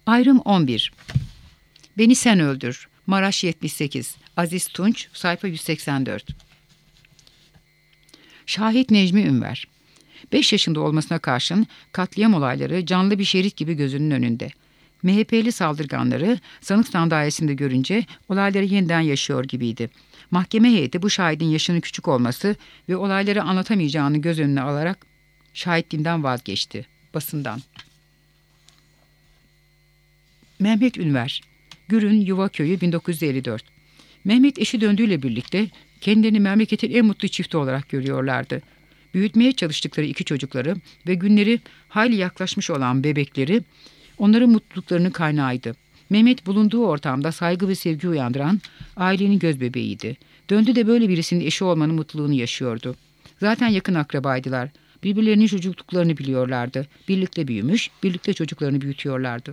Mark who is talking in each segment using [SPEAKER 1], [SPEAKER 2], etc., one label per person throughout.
[SPEAKER 1] Ayrım 11. Beni sen öldür. Maraş 78. Aziz Tunç, sayfa 184. Şahit Necmi Ünver. 5 yaşında olmasına karşın katliam olayları canlı bir şerit gibi gözünün önünde. MHP'li saldırganları sanık sandalyesinde görünce olayları yeniden yaşıyor gibiydi. Mahkeme heyeti bu şahidin yaşının küçük olması ve olayları anlatamayacağını göz önüne alarak şahitliğinden vazgeçti. Basından. Mehmet Ünver, Gürün Yuvaköy'ü 1954. Mehmet eşi döndüğüyle birlikte kendilerini memleketin en mutlu çifti olarak görüyorlardı. Büyütmeye çalıştıkları 2 çocukları ve günleri hayli yaklaşmış olan bebekleri onların mutluluklarının kaynağıydı. Mehmet bulunduğu ortamda saygı ve sevgi uyandıran ailenin gözbebeğiydi. Döndü de böyle birisinin eşi olmanın mutluluğunu yaşıyordu. Zaten yakın akrabaydılar. Birbirlerinin çocukluklarını biliyorlardı. Birlikte büyümüş, birlikte çocuklarını büyütüyorlardı.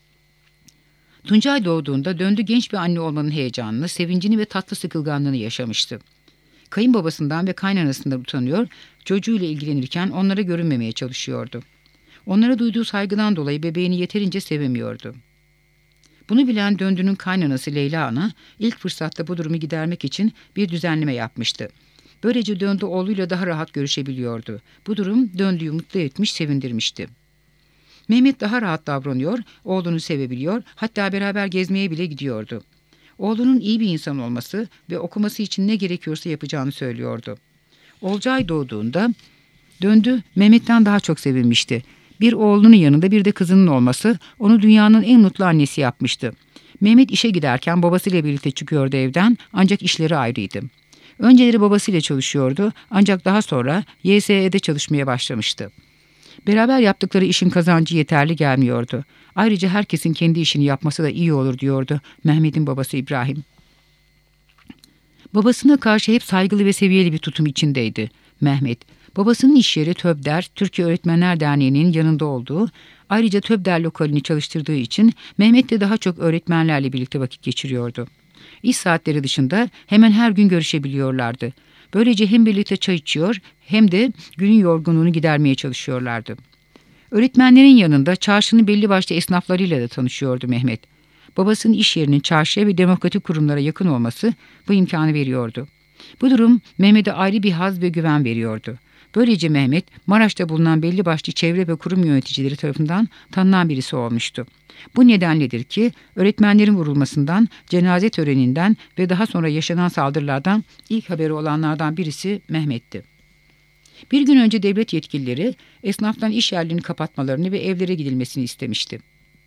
[SPEAKER 1] Tuncay doğduğunda Döndü genç bir anne olmanın heyecanını, sevincini ve tatlı sıkılganlığını yaşamıştı. Kayınbabasından ve kaynanasından utanıyor, çocuğuyla ilgilenirken onlara görünmemeye çalışıyordu. Onlara duyduğu saygıdan dolayı bebeğini yeterince sevemiyordu. Bunu bilen Döndü'nün kaynanası Leyla Ana ilk fırsatta bu durumu gidermek için bir düzenleme yapmıştı. Böylece Döndü oğluyla daha rahat görüşebiliyordu. Bu durum Döndü'yü mutlu etmiş, sevindirmişti. Mehmet daha rahat davranıyor, oğlunu sevebiliyor, hatta beraber gezmeye bile gidiyordu. Oğlunun iyi bir insan olması ve okuması için ne gerekiyorsa yapacağını söylüyordu. Olcay doğduğunda Döndü Mehmet'ten daha çok sevinmişti. Bir oğlunun yanında bir de kızının olması onu dünyanın en mutlu annesi yapmıştı. Mehmet işe giderken babasıyla birlikte çıkıyordu evden, ancak işleri ayrıydı. Önceleri babasıyla çalışıyordu, ancak daha sonra YSE'de çalışmaya başlamıştı. Beraber yaptıkları işin kazancı yeterli gelmiyordu. Ayrıca herkesin kendi işini yapması da iyi olur diyordu Mehmet'in babası İbrahim. Babasına karşı hep saygılı ve seviyeli bir tutum içindeydi Mehmet. Babasının iş yeri TÖBDER, Türkiye Öğretmenler Derneği'nin yanında olduğu, ayrıca TÖBDER lokalini çalıştırdığı için Mehmet de daha çok öğretmenlerle birlikte vakit geçiriyordu. İş saatleri dışında hemen her gün görüşebiliyorlardı. Böylece hem birlikte çay içiyor hem de günün yorgunluğunu gidermeye çalışıyorlardı. Öğretmenlerin yanında çarşının belli başlı esnaflarıyla da tanışıyordu Mehmet. Babasının iş yerinin çarşıya ve demokratik kurumlara yakın olması bu imkanı veriyordu. Bu durum Mehmet'e ayrı bir haz ve güven veriyordu. Böylece Mehmet, Maraş'ta bulunan belli başlı çevre ve kurum yöneticileri tarafından tanınan birisi olmuştu. Bu nedenledir ki öğretmenlerin vurulmasından, cenaze töreninden ve daha sonra yaşanan saldırılardan ilk haberi olanlardan birisi Mehmet'ti. Bir gün önce devlet yetkilileri esnaftan iş yerlerini kapatmalarını ve evlere gidilmesini istemişti.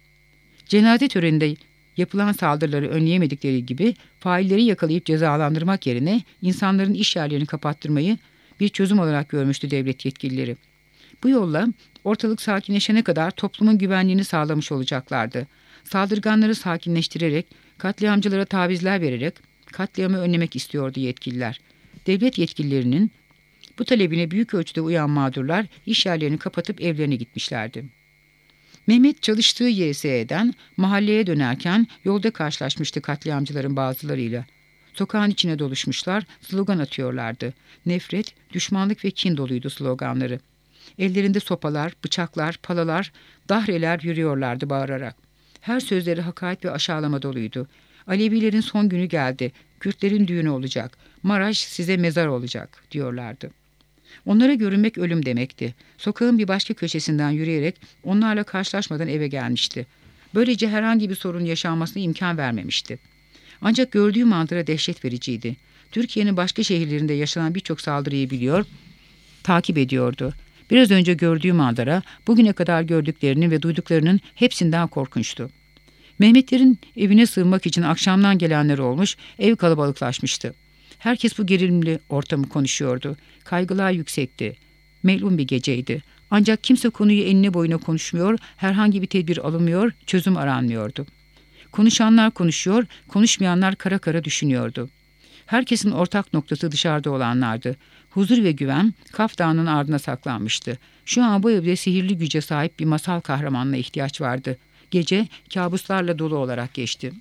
[SPEAKER 1] Cenaze töreninde yapılan saldırıları önleyemedikleri gibi failleri yakalayıp cezalandırmak yerine insanların iş yerlerini kapattırmayı bir çözüm olarak görmüştü devlet yetkilileri. Bu yolla ortalık sakinleşene kadar toplumun güvenliğini sağlamış olacaklardı. Saldırganları sakinleştirerek, katliamcılara tavizler vererek katliamı önlemek istiyordu yetkililer. Devlet yetkililerinin bu talebine büyük ölçüde uyan mağdurlar iş yerlerini kapatıp evlerine gitmişlerdi. Mehmet çalıştığı YSE'den mahalleye dönerken yolda karşılaşmıştı katliamcıların bazılarıyla. Sokağın içine doluşmuşlar, slogan atıyorlardı. Nefret, düşmanlık ve kin doluydu sloganları. Ellerinde sopalar, bıçaklar, palalar, dahreler yürüyorlardı bağırarak. Her sözleri hakaret ve aşağılama doluydu. Alevilerin son günü geldi, Kürtlerin düğünü olacak, Maraş size mezar olacak diyorlardı. Onlara görünmek ölüm demekti. Sokağın bir başka köşesinden yürüyerek onlarla karşılaşmadan eve gelmişti. Böylece herhangi bir sorun yaşanmasına imkan vermemişti. Ancak gördüğü manzara dehşet vericiydi. Türkiye'nin başka şehirlerinde yaşanan birçok saldırıyı biliyor, takip ediyordu. Biraz önce gördüğü manzara bugüne kadar gördüklerinin ve duyduklarının hepsinden korkunçtu. Mehmetlerin evine sığınmak için akşamdan gelenler olmuş, ev kalabalıklaşmıştı. Herkes bu gerilimli ortamı konuşuyordu. Kaygılar yüksekti. Melun bir geceydi. Ancak kimse konuyu enine boyuna konuşmuyor, herhangi bir tedbir alınmıyor, çözüm aranmıyordu. Konuşanlar konuşuyor, konuşmayanlar kara kara düşünüyordu. Herkesin ortak noktası dışarıda olanlardı. Huzur ve güven Kaf Dağı'nın ardına saklanmıştı. Şu an bu evde sihirli güce sahip bir masal kahramanına ihtiyaç vardı. Gece kabuslarla dolu olarak geçti.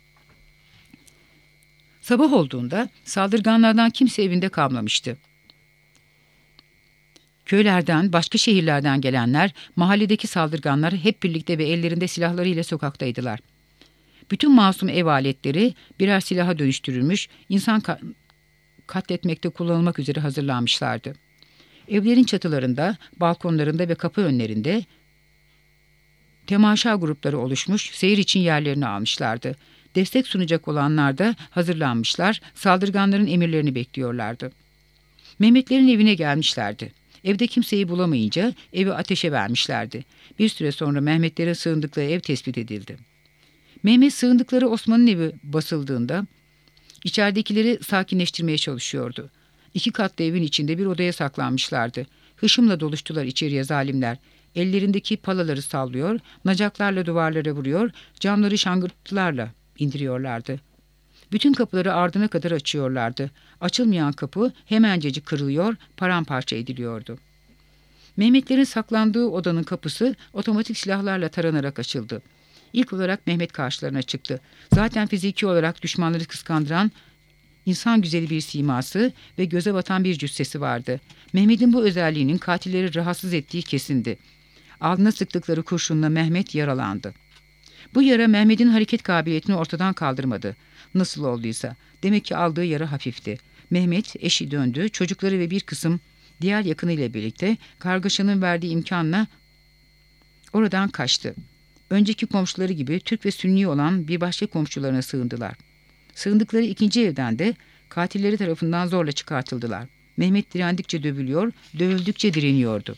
[SPEAKER 1] Sabah olduğunda saldırganlardan kimse evinde kalmamıştı. Köylerden, başka şehirlerden gelenler, mahalledeki saldırganlar hep birlikte ve ellerinde silahlarıyla sokaktaydılar. Bütün masum ev aletleri birer silaha dönüştürülmüş, insan katletmekte kullanılmak üzere hazırlanmışlardı. Evlerin çatılarında, balkonlarında ve kapı önlerinde temaşa grupları oluşmuş, seyir için yerlerini almışlardı. Destek sunacak olanlar da hazırlanmışlar, saldırganların emirlerini bekliyorlardı. Mehmetlerin evine gelmişlerdi. Evde kimseyi bulamayınca evi ateşe vermişlerdi. Bir süre sonra Mehmetlerin sığındıkları ev tespit edildi. Mehmet sığındıkları Osman'ın evi basıldığında içeridekileri sakinleştirmeye çalışıyordu. 2 katlı evin içinde bir odaya saklanmışlardı. Hışımla doluştular içeriye zalimler. Ellerindeki palaları sallıyor, nacaklarla duvarlara vuruyor, camları şangırtılarla indiriyorlardı. Bütün kapıları ardına kadar açıyorlardı. Açılmayan kapı hemencecik kırılıyor, paramparça ediliyordu. Mehmetlerin saklandığı odanın kapısı otomatik silahlarla taranarak açıldı. İlk olarak Mehmet karşılarına çıktı. Zaten fiziki olarak düşmanları kıskandıran insan güzeli bir siması ve göze batan bir cüssesi vardı. Mehmet'in bu özelliğinin katilleri rahatsız ettiği kesindi. Alnına sıktıkları kurşunla Mehmet yaralandı. Bu yara Mehmet'in hareket kabiliyetini ortadan kaldırmadı. Nasıl olduysa. Demek ki aldığı yara hafifti. Mehmet eşi döndü, çocukları ve bir kısım diğer yakınıyla birlikte kargaşanın verdiği imkanla oradan kaçtı. Önceki komşuları gibi Türk ve Sünni olan bir başka komşularına sığındılar. Sığındıkları ikinci evden de katilleri tarafından zorla çıkartıldılar. Mehmet direndikçe dövülüyor, dövüldükçe direniyordu.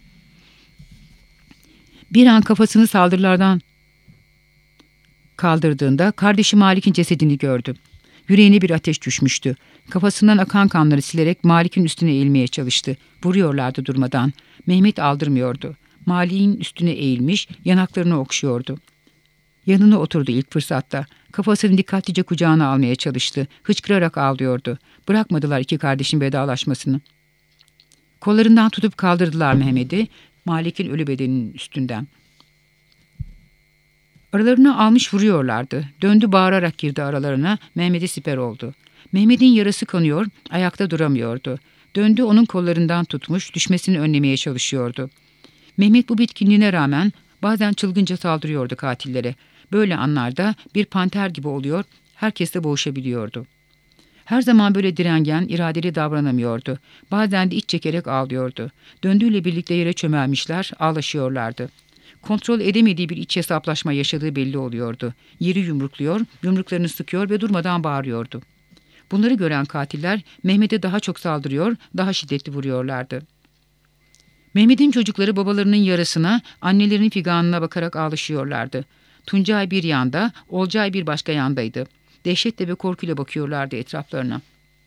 [SPEAKER 1] Bir an kafasını saldırılardan kaldırdığında kardeşi Malik'in cesedini gördü. Yüreğine bir ateş düşmüştü. Kafasından akan kanları silerek Malik'in üstüne eğilmeye çalıştı. Vuruyorlardı durmadan. Mehmet aldırmıyordu. Malik'in üstüne eğilmiş, yanaklarını okşuyordu. Yanına oturdu ilk fırsatta. Kafasını dikkatlice kucağına almaya çalıştı. Hıçkırarak ağlıyordu. Bırakmadılar iki kardeşin vedalaşmasını. Kollarından tutup kaldırdılar Mehmet'i, Malik'in ölü bedeninin üstünden. Aralarına almış vuruyorlardı. Döndü bağırarak girdi aralarına, Mehmet'e siper oldu. Mehmet'in yarası kanıyor, ayakta duramıyordu. Döndü onun kollarından tutmuş, düşmesini önlemeye çalışıyordu. Mehmet bu bitkinliğine rağmen bazen çılgınca saldırıyordu katillere. Böyle anlarda bir panter gibi oluyor, herkesle boğuşabiliyordu. Her zaman böyle direngen, iradeli davranamıyordu. Bazen de iç çekerek ağlıyordu. Döndüğüyle birlikte yere çömelmişler, ağlaşıyorlardı. Kontrol edemediği bir iç hesaplaşma yaşadığı belli oluyordu. Yeri yumrukluyor, yumruklarını sıkıyor ve durmadan bağırıyordu. Bunları gören katiller Mehmet'e daha çok saldırıyor, daha şiddetli vuruyorlardı. Mehmet'in çocukları babalarının yarasına, annelerinin figanına bakarak ağlaşıyorlardı. Tuncay bir yanda, Olcay bir başka yandaydı. Dehşetle ve korkuyla bakıyorlardı etraflarına.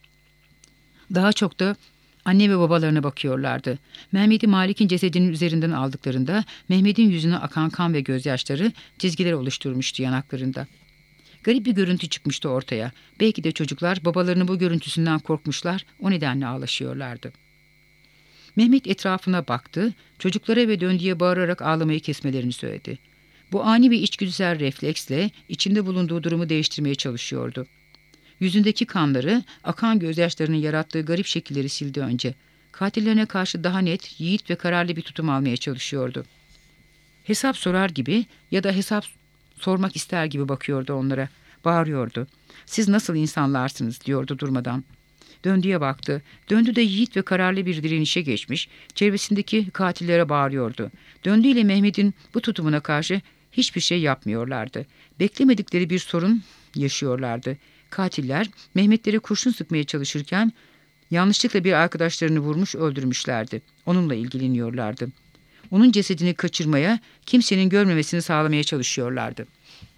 [SPEAKER 1] Daha çok da anne ve babalarına bakıyorlardı. Mehmet'i Malik'in cesedinin üzerinden aldıklarında Mehmet'in yüzüne akan kan ve gözyaşları çizgiler oluşturmuştu yanaklarında. Garip bir görüntü çıkmıştı ortaya. Belki de çocuklar babalarının bu görüntüsünden korkmuşlar, o nedenle ağlaşıyorlardı. Mehmet etrafına baktı, çocuklara ve döndüğüye bağırarak ağlamayı kesmelerini söyledi. Bu ani bir içgüdüsel refleksle içinde bulunduğu durumu değiştirmeye çalışıyordu. Yüzündeki kanları, akan gözyaşlarının yarattığı garip şekilleri sildi önce. Katillerine karşı daha net, yiğit ve kararlı bir tutum almaya çalışıyordu. Hesap sorar gibi ya da hesap sormak ister gibi bakıyordu onlara. Bağırıyordu. "Siz nasıl insanlarsınız?" diyordu durmadan. Döndüğüye baktı. Döndü de yiğit ve kararlı bir direnişe geçmiş, çevresindeki katillere bağırıyordu. Döndüğüyle Mehmet'in bu tutumuna karşı hiçbir şey yapmıyorlardı. Beklemedikleri bir sorun yaşıyorlardı. Katiller Mehmet'lere kurşun sıkmaya çalışırken yanlışlıkla bir arkadaşlarını vurmuş öldürmüşlerdi. Onunla ilgileniyorlardı. Onun cesedini kaçırmaya, kimsenin görmemesini sağlamaya çalışıyorlardı.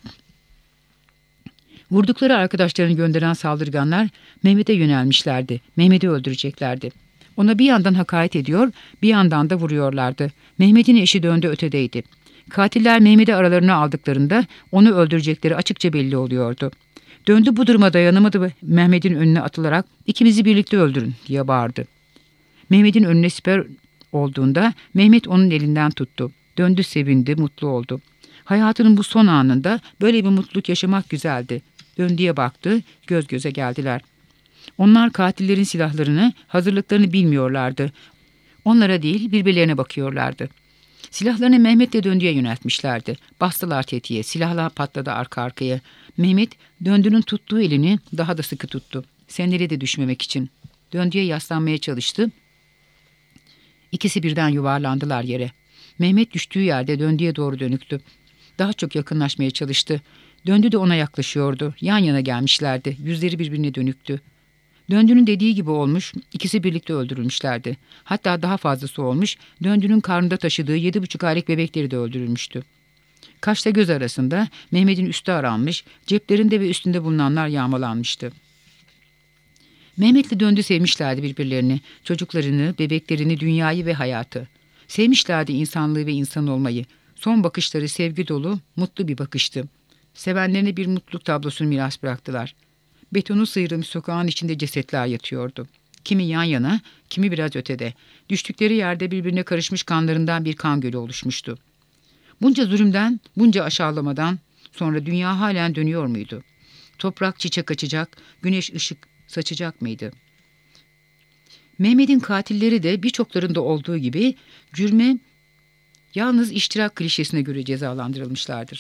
[SPEAKER 1] Vurdukları arkadaşlarını gönderen saldırganlar Mehmet'e yönelmişlerdi. Mehmet'i öldüreceklerdi. Ona bir yandan hakaret ediyor, bir yandan da vuruyorlardı. Mehmet'in eşi döndü ötedeydi. Katiller Mehmet'i aralarına aldıklarında onu öldürecekleri açıkça belli oluyordu. Döndü bu duruma dayanamadı ve Mehmet'in önüne atılarak "İkimizi birlikte öldürün" diye bağırdı. Mehmet'in önüne siper olduğunda Mehmet onun elinden tuttu. Döndü sevindi, mutlu oldu. Hayatının bu son anında böyle bir mutluluk yaşamak güzeldi. Döndüğe baktı, göz göze geldiler. Onlar katillerin silahlarını, hazırlıklarını bilmiyorlardı. Onlara değil, birbirlerine bakıyorlardı. Silahlarını Mehmet'le Döndü'ye yöneltmişlerdi. Bastılar tetiğe, silahlar patladı arka arkaya. Mehmet, Döndü'nün tuttuğu elini daha da sıkı tuttu. Sendeleye de düşmemek için. Döndü'ye yaslanmaya çalıştı. İkisi birden yuvarlandılar yere. Mehmet düştüğü yerde Döndü'ye doğru dönüktü. Daha çok yakınlaşmaya çalıştı. Döndü de ona yaklaşıyordu. Yan yana gelmişlerdi. Yüzleri birbirine dönüktü. Döndü'nün dediği gibi olmuş, ikisi birlikte öldürülmüşlerdi. Hatta daha fazlası olmuş, Döndü'nün karnında taşıdığı 7,5 aylık bebekleri de öldürülmüştü. Kaşla göz arasında Mehmet'in üstü aranmış, ceplerinde ve üstünde bulunanlar yağmalanmıştı. Mehmet'le Döndü sevmişlerdi birbirlerini, çocuklarını, bebeklerini, dünyayı ve hayatı. Sevmişlerdi insanlığı ve insan olmayı. Son bakışları sevgi dolu, mutlu bir bakıştı. Sevenlerine bir mutluluk tablosunu miras bıraktılar. Betonu sıyrılmış sokağın içinde cesetler yatıyordu. Kimi yan yana, kimi biraz ötede. Düştükleri yerde birbirine karışmış kanlarından bir kan gölü oluşmuştu. Bunca zulümden, bunca aşağılamadan sonra dünya halen dönüyor muydu? Toprak çiçek açacak, güneş ışık saçacak mıydı? Mehmet'in katilleri de birçoklarında olduğu gibi cürme yalnız iştirak klişesine göre cezalandırılmışlardır.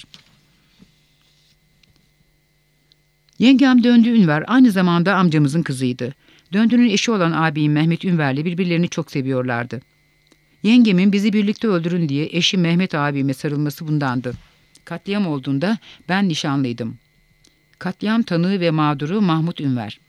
[SPEAKER 1] Yengem Döndü Ünver aynı zamanda amcamızın kızıydı. Döndü'nün eşi olan abim Mehmet Ünver'le birbirlerini çok seviyorlardı. Yengemin bizi birlikte öldürün diye eşi Mehmet abime sarılması bundandı. Katliam olduğunda ben nişanlıydım. Katliam tanığı ve mağduru Mahmut Ünver.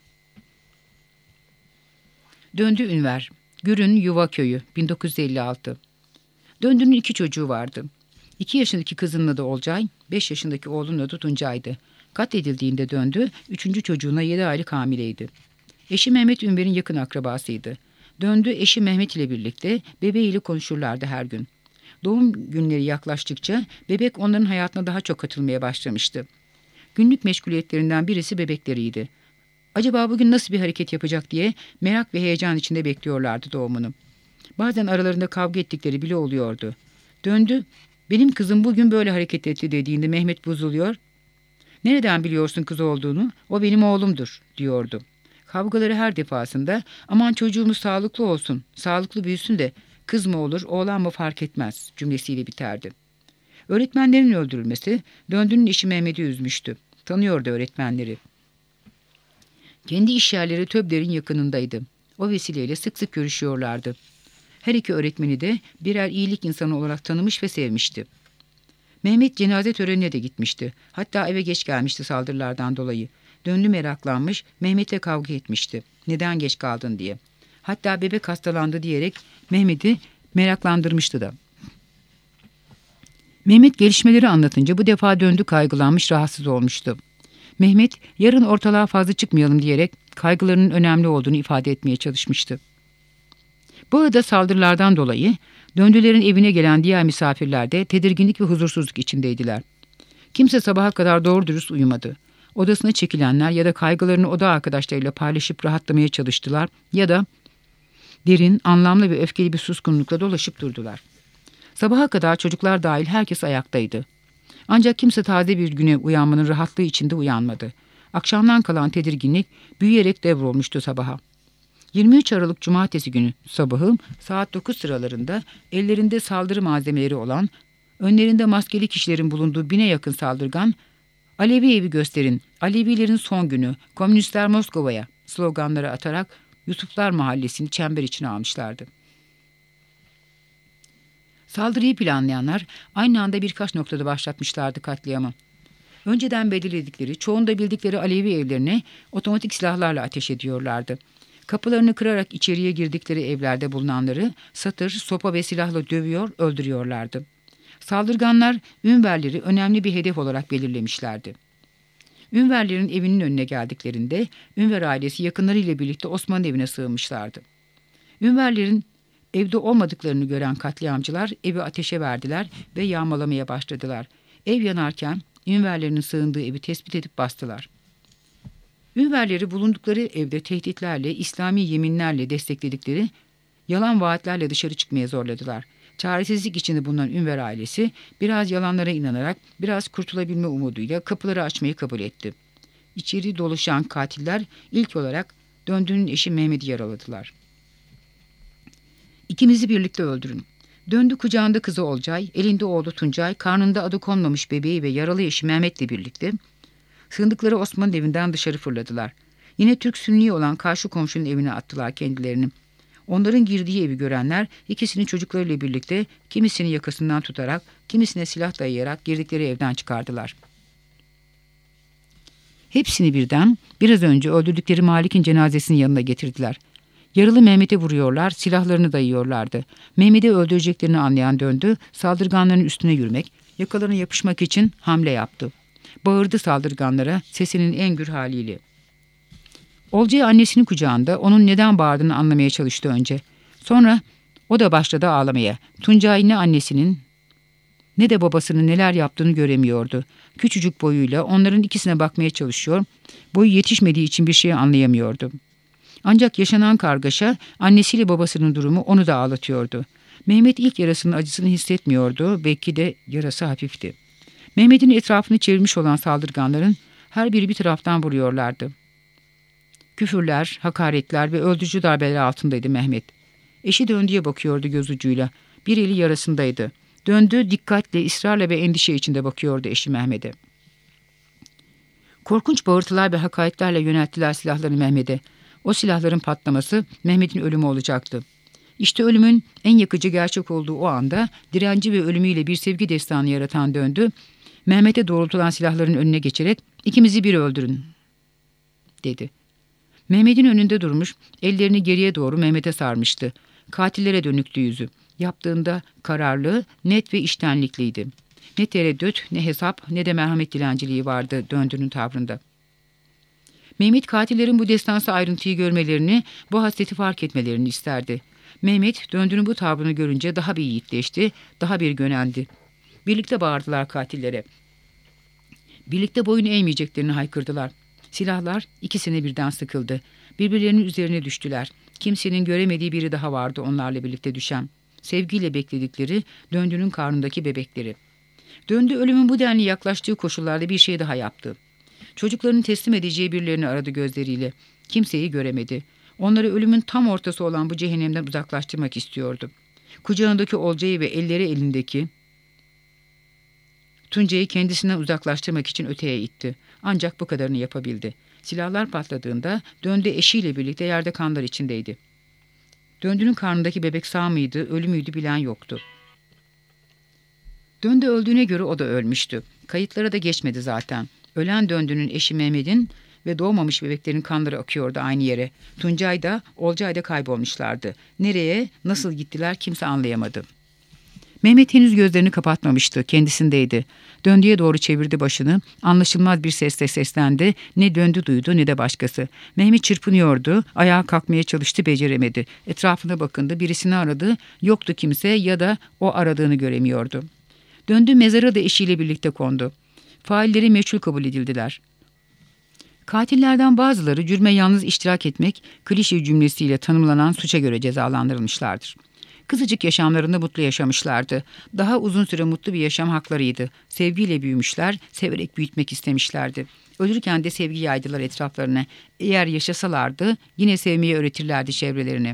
[SPEAKER 1] Döndü Ünver, Gürün Yuva Köyü, 1956. Döndü'nün 2 çocuğu vardı. 2 yaşındaki kızının adı Olcay, 5 yaşındaki oğlunun adı Tuncay'dı. Katledildiğinde Döndü, 3. çocuğuna 7 aylık hamileydi. Eşi Mehmet Ünver'in yakın akrabasıydı. Döndü eşi Mehmet ile birlikte bebeğiyle konuşurlardı her gün. Doğum günleri yaklaştıkça bebek onların hayatına daha çok katılmaya başlamıştı. Günlük meşguliyetlerinden birisi bebekleriydi. Acaba bugün nasıl bir hareket yapacak diye merak ve heyecan içinde bekliyorlardı doğumunu. Bazen aralarında kavga ettikleri bile oluyordu. Döndü, benim kızım bugün böyle hareket etti dediğinde Mehmet bozuluyor. Nereden biliyorsun kız olduğunu? O benim oğlumdur diyordu. Kavgaları her defasında aman çocuğumuz sağlıklı olsun, sağlıklı büyüsün de kız mı olur, oğlan mı fark etmez cümlesiyle biterdi. Öğretmenlerin öldürülmesi Döndü'nün eşi Mehmet'i üzmüştü. Tanıyordu öğretmenleri. Kendi iş yerleri Töbder'in yakınındaydı. O vesileyle sık sık görüşüyorlardı. Her iki öğretmeni de birer iyilik insanı olarak tanımış ve sevmişti. Mehmet cenaze törenine de gitmişti. Hatta eve geç gelmişti saldırılardan dolayı. Döndü meraklanmış, Mehmet'le kavga etmişti. Neden geç kaldın diye. Hatta bebek hastalandı diyerek Mehmet'i meraklandırmıştı da. Mehmet gelişmeleri anlatınca bu defa Döndü kaygılanmış, rahatsız olmuştu. Mehmet yarın ortalığa fazla çıkmayalım diyerek kaygılarının önemli olduğunu ifade etmeye çalışmıştı. Bu arada saldırılardan dolayı Döndülerin evine gelen diğer misafirler de tedirginlik ve huzursuzluk içindeydiler. Kimse sabaha kadar doğru dürüst uyumadı. Odasına çekilenler ya da kaygılarını oda arkadaşlarıyla paylaşıp rahatlamaya çalıştılar ya da derin, anlamlı ve öfkeli bir suskunlukla dolaşıp durdular. Sabaha kadar çocuklar dahil herkes ayaktaydı. Ancak kimse taze bir güne uyanmanın rahatlığı içinde uyanmadı. Akşamdan kalan tedirginlik büyüyerek devrolmuştu sabaha. 23 Aralık Cumartesi günü sabahı saat 9 sıralarında ellerinde saldırı malzemeleri olan, önlerinde maskeli kişilerin bulunduğu 1000'e yakın saldırgan, Alevi evi gösterin, Alevilerin son günü, Komünistler Moskova'ya sloganları atarak Yusuflar Mahallesi'ni çember içine almışlardı. Saldırıyı planlayanlar aynı anda birkaç noktada başlatmışlardı katliamı. Önceden belirledikleri, çoğunda bildikleri Alevi evlerine otomatik silahlarla ateş ediyorlardı. Kapılarını kırarak içeriye girdikleri evlerde bulunanları satır, sopa ve silahla dövüyor, öldürüyorlardı. Saldırganlar Ünverleri önemli bir hedef olarak belirlemişlerdi. Ünverlerin evinin önüne geldiklerinde Ünver ailesi yakınlarıyla birlikte Osman'ın evine sığınmışlardı. Ünverlerin evde olmadıklarını gören katliamcılar evi ateşe verdiler ve yağmalamaya başladılar. Ev yanarken Ünverlerin sığındığı evi tespit edip bastılar. Ünverleri bulundukları evde tehditlerle, İslami yeminlerle destekledikleri yalan vaatlerle dışarı çıkmaya zorladılar. Çaresizlik içinde bulunan Ünver ailesi biraz yalanlara inanarak, biraz kurtulabilme umuduyla kapıları açmayı kabul etti. İçeri dolaşan katiller ilk olarak Döndü'nün eşi Mehmet'i yaraladılar. İkimizi birlikte öldürün. Döndü, kucağında kızı Olcay, elinde oğlu Tuncay, karnında adı konmamış bebeği ve yaralı eşi Mehmet'le birlikte sığındıkları Osman'ın evinden dışarı fırladılar. Yine Türk Sünni olan karşı komşunun evine attılar kendilerini. Onların girdiği evi görenler ikisini çocuklarıyla birlikte kimisini yakasından tutarak, kimisine silah dayayarak girdikleri evden çıkardılar. Hepsini birden biraz önce öldürdükleri Malik'in cenazesinin yanına getirdiler. Yaralı Mehmet'e vuruyorlar, silahlarını dayıyorlardı. Mehmet'i öldüreceklerini anlayan döndü, saldırganların üstüne yürümek, yakalarına yapışmak için hamle yaptı. Bağırdı saldırganlara sesinin en gür haliyle. Olcay annesinin kucağında onun neden bağırdığını anlamaya çalıştı önce. Sonra o da başladı ağlamaya. Tuncay ne annesinin ne de babasının neler yaptığını göremiyordu. Küçücük boyuyla onların ikisine bakmaya çalışıyor, boyu yetişmediği için bir şey anlayamıyordu. Ancak yaşanan kargaşa, annesiyle babasının durumu onu da ağlatıyordu. Mehmet ilk yarasının acısını hissetmiyordu, belki de yarası hafifti. Mehmet'in etrafını çevirmiş olan saldırganların her biri bir taraftan vuruyorlardı. Küfürler, hakaretler ve öldürücü darbeler altındaydı Mehmet. Eşi döndüğe bakıyordu göz ucuyla. Bir eli yarasındaydı. Döndü, dikkatle, ısrarla ve endişe içinde bakıyordu eşi Mehmet'e. Korkunç bağırtılar ve hakaretlerle yönelttiler silahlarını Mehmet'e. O silahların patlaması Mehmet'in ölümü olacaktı. İşte ölümün en yakıcı gerçek olduğu o anda direnci ve ölümüyle bir sevgi destanı yaratan döndü. Mehmet'e doğrultulan silahların önüne geçerek "İkimizi bir öldürün," dedi. Mehmet'in önünde durmuş, ellerini geriye doğru Mehmet'e sarmıştı. Katillere dönüktü yüzü. Yaptığında kararlı, net ve iştenlikliydi. Ne tereddüt, ne hesap, ne de merhamet dilenciliği vardı döndüğünün tavrında. Mehmet katillerin bu destansı ayrıntıyı görmelerini, bu hasreti fark etmelerini isterdi. Mehmet döndüğünün bu tavrını görünce daha bir yiğitleşti, daha bir yöneldi. Birlikte bağırdılar katillere. Birlikte boyun eğmeyeceklerini haykırdılar. Silahlar ikisine birden sıkıldı. Birbirlerinin üzerine düştüler. Kimsenin göremediği biri daha vardı onlarla birlikte düşen. Sevgiyle bekledikleri döndüğünün karnındaki bebekleri. Döndü ölümün bu denli yaklaştığı koşullarda bir şey daha yaptı. Çocuklarını teslim edeceği birilerini aradı gözleriyle. Kimseyi göremedi. Onları ölümün tam ortası olan bu cehennemden uzaklaştırmak istiyordu. Kucağındaki Olcay'ı ve elleri elindeki Tuncay'ı kendisinden uzaklaştırmak için öteye itti. Ancak bu kadarını yapabildi. Silahlar patladığında döndü eşiyle birlikte yerde kanlar içindeydi. Döndü'nün karnındaki bebek sağ mıydı, ölü müydü bilen yoktu. Döndü öldüğüne göre o da ölmüştü. Kayıtlara da geçmedi zaten. Ölen Döndü'nün eşi Mehmet'in ve doğmamış bebeklerin kanları akıyordu aynı yere. Tuncay da Olcay da kaybolmuşlardı. Nereye, nasıl gittiler kimse anlayamadı. Mehmet henüz gözlerini kapatmamıştı, kendisindeydi. Döndü'ye doğru çevirdi başını, anlaşılmaz bir sesle seslendi, ne Döndü duydu ne de başkası. Mehmet çırpınıyordu, ayağa kalkmaya çalıştı, beceremedi. Etrafına bakındı, birisini aradı, yoktu kimse ya da o aradığını göremiyordu. Döndü mezara da eşiyle birlikte kondu. Failleri meçhul kabul edildiler. Katillerden bazıları cürme yalnız iştirak etmek, klişe cümlesiyle tanımlanan suça göre cezalandırılmışlardır. Kısacık yaşamlarında mutlu yaşamışlardı. Daha uzun süre mutlu bir yaşam haklarıydı. Sevgiyle büyümüşler, severek büyütmek istemişlerdi. Ölürken de sevgi yaydılar etraflarına. Eğer yaşasalardı yine sevmeyi öğretirlerdi çevrelerine.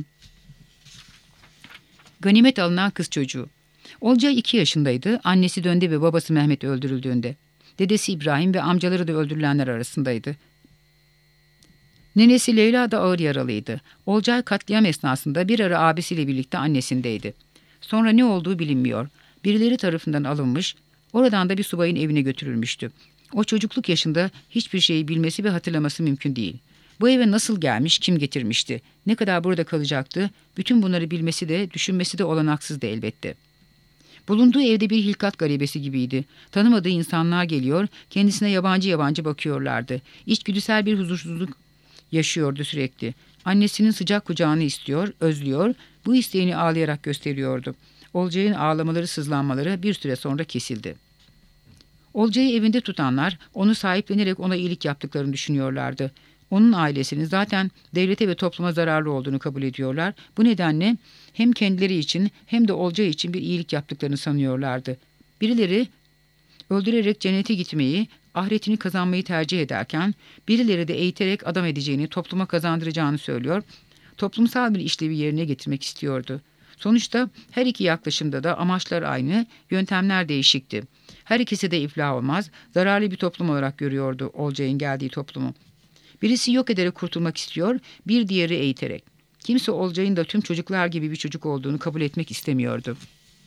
[SPEAKER 1] Ganimet alınan kız çocuğu. Olcay 2 yaşındaydı. Annesi Döndü ve babası Mehmet öldürüldüğünde. Dedesi İbrahim ve amcaları da öldürülenler arasındaydı. Nenesi Leyla da ağır yaralıydı. Olcay katliam esnasında bir ara abisiyle birlikte annesindeydi. Sonra ne olduğu bilinmiyor. Birileri tarafından alınmış, oradan da bir subayın evine götürülmüştü. O çocukluk yaşında hiçbir şeyi bilmesi ve hatırlaması mümkün değil. Bu eve nasıl gelmiş, kim getirmişti, ne kadar burada kalacaktı, bütün bunları bilmesi de, düşünmesi de olanaksızdı elbette. Bulunduğu evde bir hilkat garibesi gibiydi. Tanımadığı insanlar geliyor, kendisine yabancı yabancı bakıyorlardı. İçgüdüsel bir huzursuzluk yaşıyordu sürekli. Annesinin sıcak kucağını istiyor, özlüyor, bu isteğini ağlayarak gösteriyordu. Olcay'ın ağlamaları, sızlanmaları bir süre sonra kesildi. Olcay'ı evinde tutanlar onu sahiplenerek ona iyilik yaptıklarını düşünüyorlardı. Onun ailesinin zaten devlete ve topluma zararlı olduğunu kabul ediyorlar. Bu nedenle hem kendileri için hem de Olcay için bir iyilik yaptıklarını sanıyorlardı. Birileri öldürerek cennete gitmeyi, ahiretini kazanmayı tercih ederken birileri de eğiterek adam edeceğini, topluma kazandıracağını söylüyor, toplumsal bir işlevi yerine getirmek istiyordu. Sonuçta her iki yaklaşımda da amaçlar aynı, yöntemler değişikti. Her ikisi de iflah olmaz, zararlı bir toplum olarak görüyordu Olcay'ın geldiği toplumu. Birisi yok ederek kurtulmak istiyor, bir diğeri eğiterek. Kimse Olcay'ın da tüm çocuklar gibi bir çocuk olduğunu kabul etmek istemiyordu.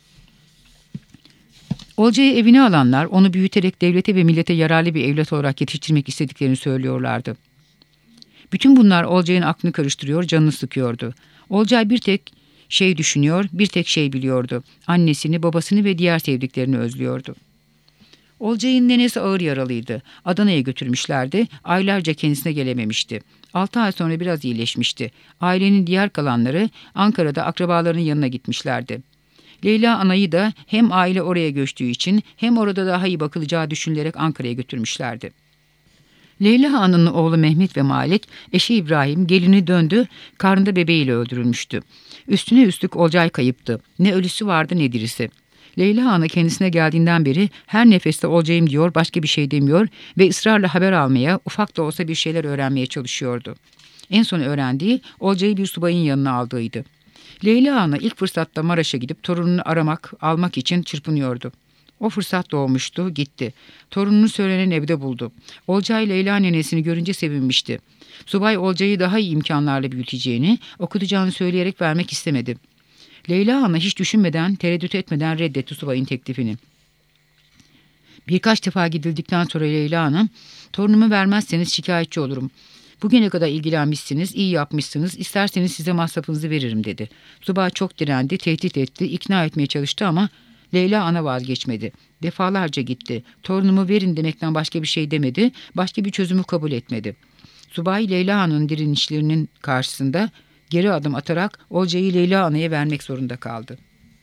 [SPEAKER 1] Olcay'ı evine alanlar onu büyüterek devlete ve millete yararlı bir evlat olarak yetiştirmek istediklerini söylüyorlardı. Bütün bunlar Olcay'ın aklını karıştırıyor, canını sıkıyordu. Olcay bir tek şey düşünüyor, bir tek şey biliyordu. Annesini, babasını ve diğer sevdiklerini özlüyordu. Olcay'ın nenesi ağır yaralıydı. Adana'ya götürmüşlerdi. Aylarca kendisine gelememişti. 6 ay sonra biraz iyileşmişti. Ailenin diğer kalanları Ankara'da akrabalarının yanına gitmişlerdi. Leyla anayı da hem aile oraya göçtüğü için hem orada daha iyi bakılacağı düşünülerek Ankara'ya götürmüşlerdi. Leyla Ana'nın oğlu Mehmet ve Malik, eşi İbrahim gelini döndü, karnında bebeğiyle öldürülmüştü. Üstüne üstlük Olcay kayıptı. Ne ölüsü vardı ne dirisi. Leyla Ana kendisine geldiğinden beri her nefeste Olcay'ım diyor, başka bir şey demiyor ve ısrarla haber almaya, ufak da olsa bir şeyler öğrenmeye çalışıyordu. En son öğrendiği Olcay'ı bir subayın yanına aldığıydı. Leyla Ana ilk fırsatta Maraş'a gidip torununu almak için çırpınıyordu. O fırsat doğmuştu, gitti. Torununu söylenen evde buldu. Olcay Leyla nenesini görünce sevinmişti. Subay Olcay'ı daha iyi imkanlarla büyüteceğini, okutacağını söyleyerek vermek istemedi. Leyla Ana hiç düşünmeden, tereddüt etmeden reddetti subayın teklifini. Birkaç defa gidildikten sonra Leyla Ana, "Torunumu vermezseniz şikayetçi olurum. Bugüne kadar ilgilenmişsiniz, iyi yapmışsınız, isterseniz size masrafınızı veririm," dedi. Subay çok direndi, tehdit etti, ikna etmeye çalıştı ama Leyla Ana vazgeçmedi. Defalarca gitti. "Torunumu verin" demekten başka bir şey demedi, başka bir çözümü kabul etmedi. Subay Leyla Ana'nın direnişlerinin karşısında geri adım atarak Olcay'ı Leyla Ana'ya vermek zorunda kaldı.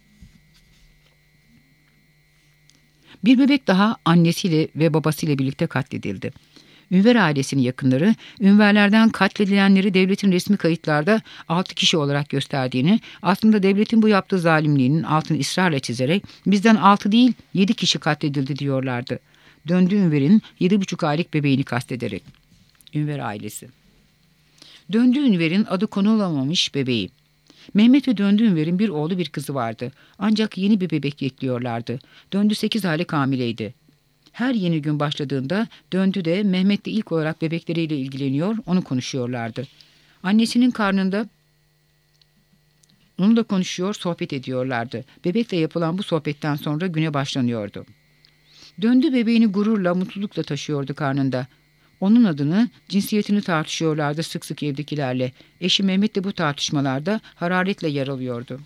[SPEAKER 1] Bir bebek daha annesiyle ve babasıyla birlikte katledildi. Ünver ailesinin yakınları, Ünverlerden katledilenleri devletin resmi kayıtlarda 6 kişi olarak gösterdiğini, aslında devletin bu yaptığı zalimliğinin altını ısrarla çizerek bizden 6 değil 7 kişi katledildi diyorlardı. Döndü Ünver'in 7,5 aylık bebeğini kastederek. Ünver ailesi. Döndü Ünver'in adı konulamamış bebeği. Mehmet ve Döndü Ünver'in bir oğlu bir kızı vardı. Ancak yeni bir bebek bekliyorlardı. Döndü 8 aylık hamileydi. Her yeni gün başladığında Döndü de Mehmet de ilk olarak bebekleriyle ilgileniyor, onu konuşuyorlardı. Annesinin karnında onunla konuşuyor, sohbet ediyorlardı. Bebekle yapılan bu sohbetten sonra güne başlanıyordu. Döndü bebeğini gururla, mutlulukla taşıyordu karnında. Onun adını, cinsiyetini tartışıyorlardı sık sık evdekilerle. Eşi Mehmet de bu tartışmalarda hararetle yer alıyordu.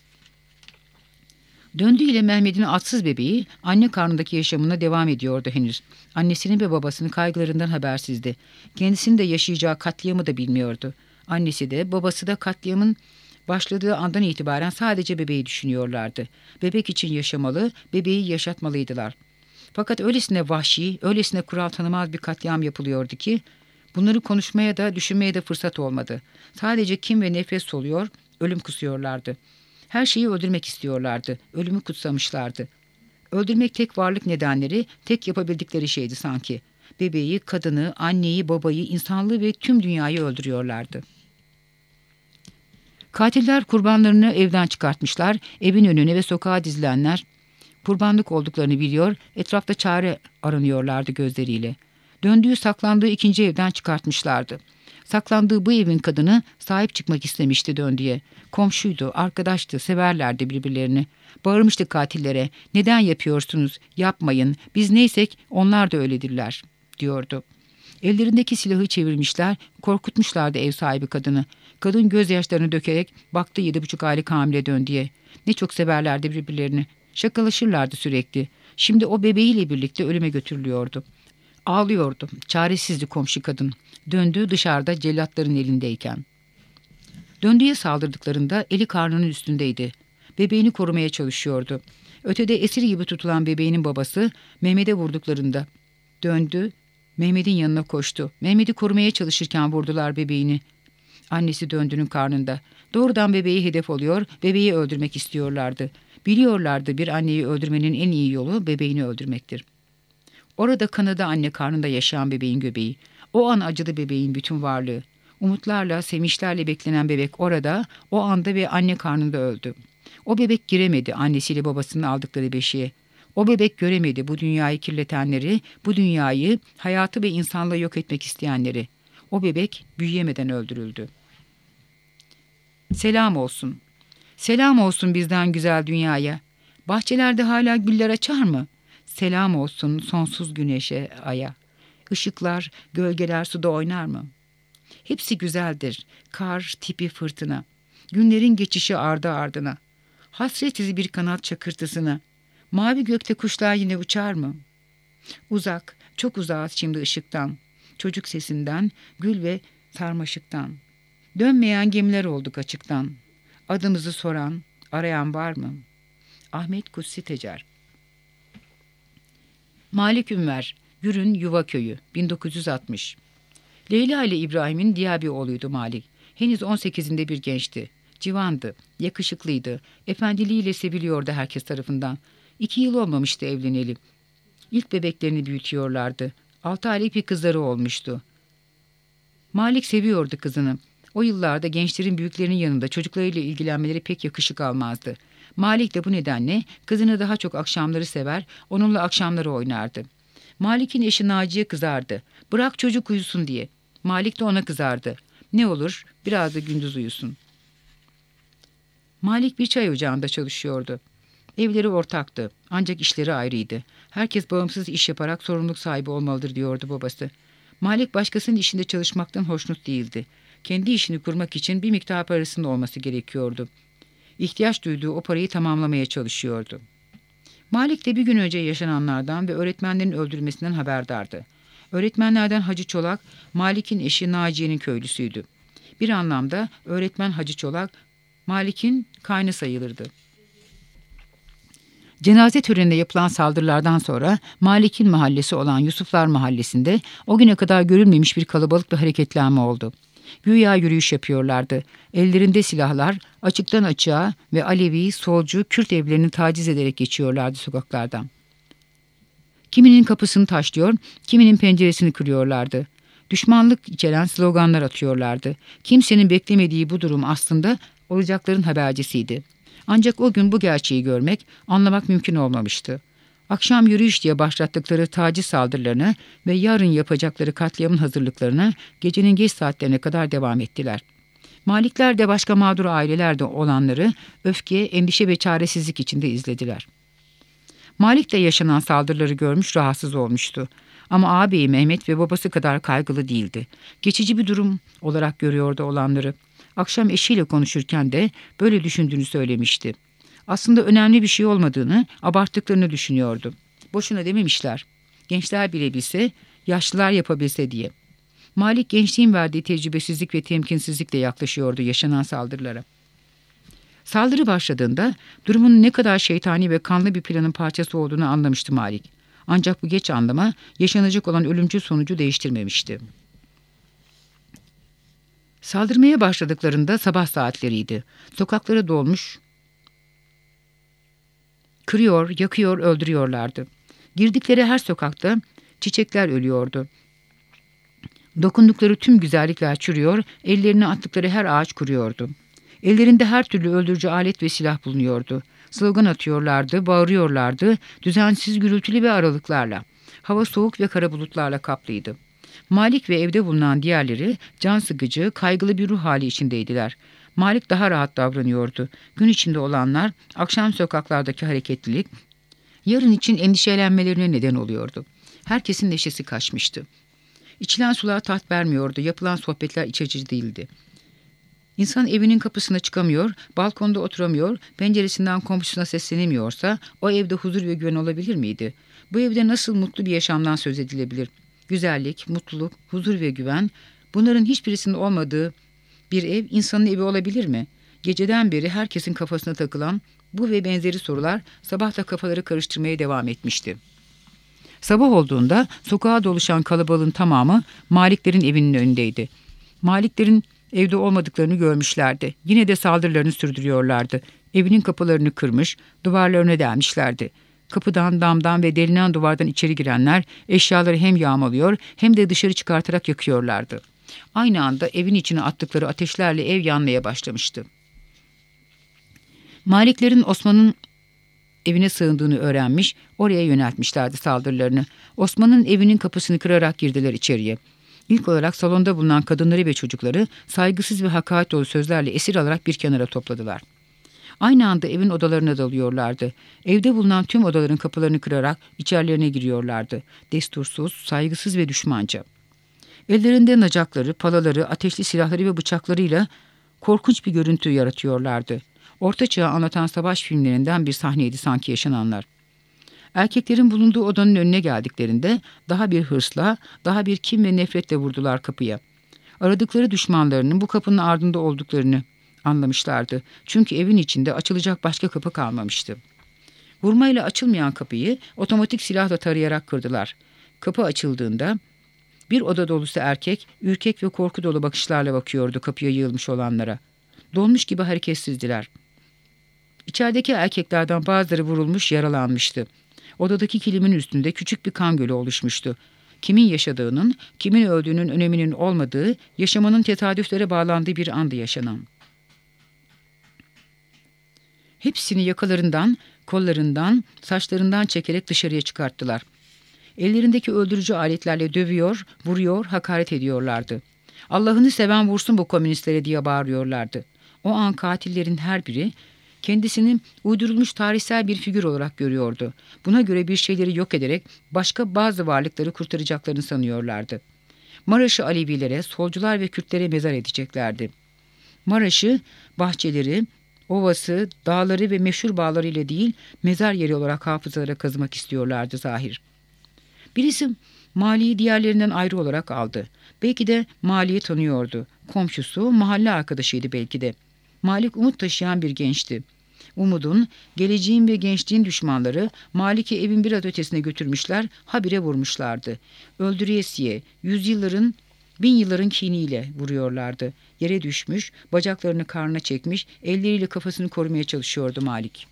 [SPEAKER 1] Döndü ile Mehmet'in atsız bebeği anne karnındaki yaşamına devam ediyordu henüz. Annesinin ve babasının kaygılarından habersizdi. Kendisinin de yaşayacağı katliamı da bilmiyordu. Annesi de babası da katliamın başladığı andan itibaren sadece bebeği düşünüyorlardı. Bebek için yaşamalı, bebeği yaşatmalıydılar. Fakat öylesine vahşi, öylesine kural tanımaz bir katliam yapılıyordu ki bunları konuşmaya da düşünmeye de fırsat olmadı. Sadece kin ve nefret soluyor, ölüm kusuyorlardı. Her şeyi öldürmek istiyorlardı, ölümü kutsamışlardı. Öldürmek tek varlık nedenleri, tek yapabildikleri şeydi sanki. Bebeği, kadını, anneyi, babayı, insanlığı ve tüm dünyayı öldürüyorlardı. Katiller kurbanlarını evden çıkartmışlar, evin önüne ve sokağa dizilenler kurbanlık olduklarını biliyor, etrafta çare aranıyorlardı gözleriyle. Döndüğü saklandığı ikinci evden çıkartmışlardı. Saklandığı bu evin kadını sahip çıkmak istemişti Döndü'ye. Komşuydu, arkadaştı, severlerdi birbirlerini. Bağırmıştı katillere, "Neden yapıyorsunuz? Yapmayın, biz neysek onlar da öyledirler," diyordu. Ellerindeki silahı çevirmişler, korkutmuşlardı ev sahibi kadını. Kadın gözyaşlarını dökerek baktı 7,5 aylık hamile Döndü'ye. Ne çok severlerdi birbirlerini. Şakalaşırlardı sürekli. Şimdi o bebeğiyle birlikte ölüme götürülüyordu. Ağlıyordu. Çaresizdi komşu kadın. Döndü dışarıda cellatların elindeyken. Döndüğüye saldırdıklarında eli karnının üstündeydi. Bebeğini korumaya çalışıyordu. Ötede esir gibi tutulan bebeğinin babası Mehmet'e vurduklarında Döndü, Mehmet'in yanına koştu. Mehmet'i korumaya çalışırken vurdular bebeğini. Annesi Döndü'nün karnında. Doğrudan bebeği hedef oluyor, bebeği öldürmek istiyorlardı. Biliyorlardı bir anneyi öldürmenin en iyi yolu bebeğini öldürmektir. Orada kanadı anne karnında yaşayan bebeğin göbeği. O an acıdı bebeğin bütün varlığı. Umutlarla, sevinçlerle beklenen bebek orada, o anda ve anne karnında öldü. O bebek giremedi annesiyle babasının aldıkları beşiğe. O bebek göremedi bu dünyayı kirletenleri, bu dünyayı, hayatı ve insanlığı yok etmek isteyenleri. O bebek büyüyemeden öldürüldü. Selam olsun. Selam olsun bizden güzel dünyaya. Bahçelerde hala güller açar mı? Selam olsun sonsuz güneşe, aya. Işıklar, gölgeler suda oynar mı? Hepsi güzeldir. Kar, tipi fırtına. Günlerin geçişi ardı ardına. Hasretiz bir kanat çakırtısına. Mavi gökte kuşlar yine uçar mı? Uzak, çok uzağız şimdi ışıktan. Çocuk sesinden, gül ve sarmaşıktan. Dönmeyen gemiler olduk açıktan. Adımızı soran, arayan var mı? Ahmet Kutsi Tecer. Malik Ünver, Gürün Yuva Köyü, 1960. Leyla ile İbrahim'in diğer bir oğluydu Malik. Henüz 18'inde bir gençti. Civandı, yakışıklıydı. Efendiliğiyle seviliyordu herkes tarafından. 2 yıl olmamıştı evleneli. İlk bebeklerini büyütüyorlardı. 6 aylık bir kızları olmuştu. Malik seviyordu kızını. O yıllarda gençlerin büyüklerinin yanında çocuklarıyla ilgilenmeleri pek yakışık almazdı. Malik de bu nedenle kızını daha çok akşamları sever, onunla akşamları oynardı. Malik'in eşi Naciye kızardı. Bırak çocuk uyusun diye. Malik de ona kızardı. Ne olur biraz da gündüz uyusun. Malik bir çay ocağında çalışıyordu. Evleri ortaktı ancak işleri ayrıydı. Herkes bağımsız iş yaparak sorumluluk sahibi olmalıdır diyordu babası. Malik başkasının işinde çalışmaktan hoşnut değildi. Kendi işini kurmak için bir miktar parasının olması gerekiyordu. İhtiyaç duyduğu o parayı tamamlamaya çalışıyordu. Malik de bir gün önce yaşananlardan ve öğretmenlerin öldürülmesinden haberdardı. Öğretmenlerden Hacı Çolak, Malik'in eşi Naciye'nin köylüsüydü. Bir anlamda öğretmen Hacı Çolak, Malik'in kaynı sayılırdı. Cenaze töreninde yapılan saldırılardan sonra Malik'in mahallesi olan Yusuflar Mahallesi'nde o güne kadar görülmemiş bir kalabalık ve hareketlenme oldu. Güya yürüyüş yapıyorlardı. Ellerinde silahlar açıktan açığa ve Alevi, solcu, Kürt evlerini taciz ederek geçiyorlardı sokaklardan. Kiminin kapısını taşlıyor, kiminin penceresini kırıyorlardı. Düşmanlık içeren sloganlar atıyorlardı. Kimsenin beklemediği bu durum aslında olacakların habercisiydi. Ancak o gün bu gerçeği görmek, anlamak mümkün olmamıştı. Akşam yürüyüş diye başlattıkları taciz saldırılarını ve yarın yapacakları katliamın hazırlıklarına gecenin geç saatlerine kadar devam ettiler. Malikler de başka mağdur ailelerde olanları öfke, endişe ve çaresizlik içinde izlediler. Malik de yaşanan saldırıları görmüş, rahatsız olmuştu. Ama ağabeyi Mehmet ve babası kadar kaygılı değildi. Geçici bir durum olarak görüyordu olanları. Akşam eşiyle konuşurken de böyle düşündüğünü söylemişti. Aslında önemli bir şey olmadığını, abarttıklarını düşünüyordu. Boşuna dememişler. Gençler bile bilse, yaşlılar yapabilse diye. Malik gençliğin verdiği tecrübesizlik ve temkinsizlikle yaklaşıyordu yaşanan saldırılara. Saldırı başladığında durumun ne kadar şeytani ve kanlı bir planın parçası olduğunu anlamıştı Malik. Ancak bu geç anlama yaşanacak olan ölümcül sonucu değiştirmemişti. Saldırmaya başladıklarında sabah saatleriydi. Sokaklara dolmuş, kırıyor, yakıyor, öldürüyorlardı. Girdikleri her sokakta çiçekler ölüyordu. Dokundukları tüm güzellikler çürüyor, ellerine attıkları her ağaç kuruyordu. Ellerinde her türlü öldürücü alet ve silah bulunuyordu. Slogan atıyorlardı, bağırıyorlardı, düzensiz gürültülü ve aralıklarla. Hava soğuk ve kara bulutlarla kaplıydı. Malik ve evde bulunan diğerleri can sıkıcı, kaygılı bir ruh hali içindeydiler. Malik daha rahat davranıyordu. Gün içinde olanlar, akşam sokaklardaki hareketlilik, yarın için endişelenmelerine neden oluyordu. Herkesin neşesi kaçmıştı. İçilen sular tat vermiyordu, yapılan sohbetler iç açıcı değildi. İnsan evinin kapısına çıkamıyor, balkonda oturamıyor, penceresinden komşusuna seslenemiyorsa o evde huzur ve güven olabilir miydi? Bu evde nasıl mutlu bir yaşamdan söz edilebilir? Güzellik, mutluluk, huzur ve güven, bunların hiçbirisinin olmadığı bir ev insanın evi olabilir mi? Geceden beri herkesin kafasına takılan bu ve benzeri sorular sabah da kafaları karıştırmaya devam etmişti. Sabah olduğunda sokağa doluşan kalabalığın tamamı Maliklerin evinin önündeydi. Maliklerin evde olmadıklarını görmüşlerdi. Yine de saldırılarını sürdürüyorlardı. Evinin kapılarını kırmış, duvarlarına delmişlerdi. Kapıdan, damdan ve delinen duvardan içeri girenler eşyaları hem yağmalıyor hem de dışarı çıkartarak yakıyorlardı. Aynı anda evin içine attıkları ateşlerle ev yanmaya başlamıştı. Maliklerin Osman'ın evine sığındığını öğrenmiş, oraya yöneltmişlerdi saldırılarını. Osman'ın evinin kapısını kırarak girdiler içeriye. İlk olarak salonda bulunan kadınları ve çocukları saygısız ve hakaret dolu sözlerle esir alarak bir kenara topladılar. Aynı anda evin odalarına dalıyorlardı. Evde bulunan tüm odaların kapılarını kırarak içerilerine giriyorlardı. Destursuz, saygısız ve düşmanca. Ellerinde nacakları, palaları, ateşli silahları ve bıçaklarıyla korkunç bir görüntü yaratıyorlardı. Orta Çağ'ı anlatan savaş filmlerinden bir sahneydi sanki yaşananlar. Erkeklerin bulunduğu odanın önüne geldiklerinde daha bir hırsla, daha bir kin ve nefretle vurdular kapıya. Aradıkları düşmanlarının bu kapının ardında olduklarını anlamışlardı. Çünkü evin içinde açılacak başka kapı kalmamıştı. Vurmayla açılmayan kapıyı otomatik silahla tarayarak kırdılar. Kapı açıldığında bir oda dolusu erkek ürkek ve korku dolu bakışlarla bakıyordu kapıya yığılmış olanlara. Donmuş gibi hareketsizdiler. İçerideki erkeklerden bazıları vurulmuş, yaralanmıştı. Odadaki kilimin üstünde küçük bir kan gölü oluşmuştu. Kimin yaşadığının, kimin öldüğünün öneminin olmadığı, yaşamanın tesadüflere bağlandığı bir andı yaşanan. Hepsini yakalarından, kollarından, saçlarından çekerek dışarıya çıkarttılar. Ellerindeki öldürücü aletlerle dövüyor, vuruyor, hakaret ediyorlardı. Allah'ını seven vursun bu komünistlere diye bağırıyorlardı. O an katillerin her biri kendisini uydurulmuş tarihsel bir figür olarak görüyordu. Buna göre bir şeyleri yok ederek başka bazı varlıkları kurtaracaklarını sanıyorlardı. Maraş'ı Alevilere, solcular ve Kürtlere mezar edeceklerdi. Maraş'ı, bahçeleri, ovası, dağları ve meşhur bağlarıyla değil, mezar yeri olarak hafızalara kazımak istiyorlardı zahir. Birisi Mali'yi diğerlerinden ayrı olarak aldı. Belki de Mali'yi tanıyordu. Komşusu, mahalle arkadaşıydı belki de. Malik umut taşıyan bir gençti. Umudun, geleceğin ve gençliğin düşmanları Malik'i evin biraz ötesine götürmüşler, habire vurmuşlardı. Öldüresiye, yüzyılların, 1000 yılların kiniyle vuruyorlardı. Yere düşmüş, bacaklarını karnına çekmiş, elleriyle kafasını korumaya çalışıyordu Malik.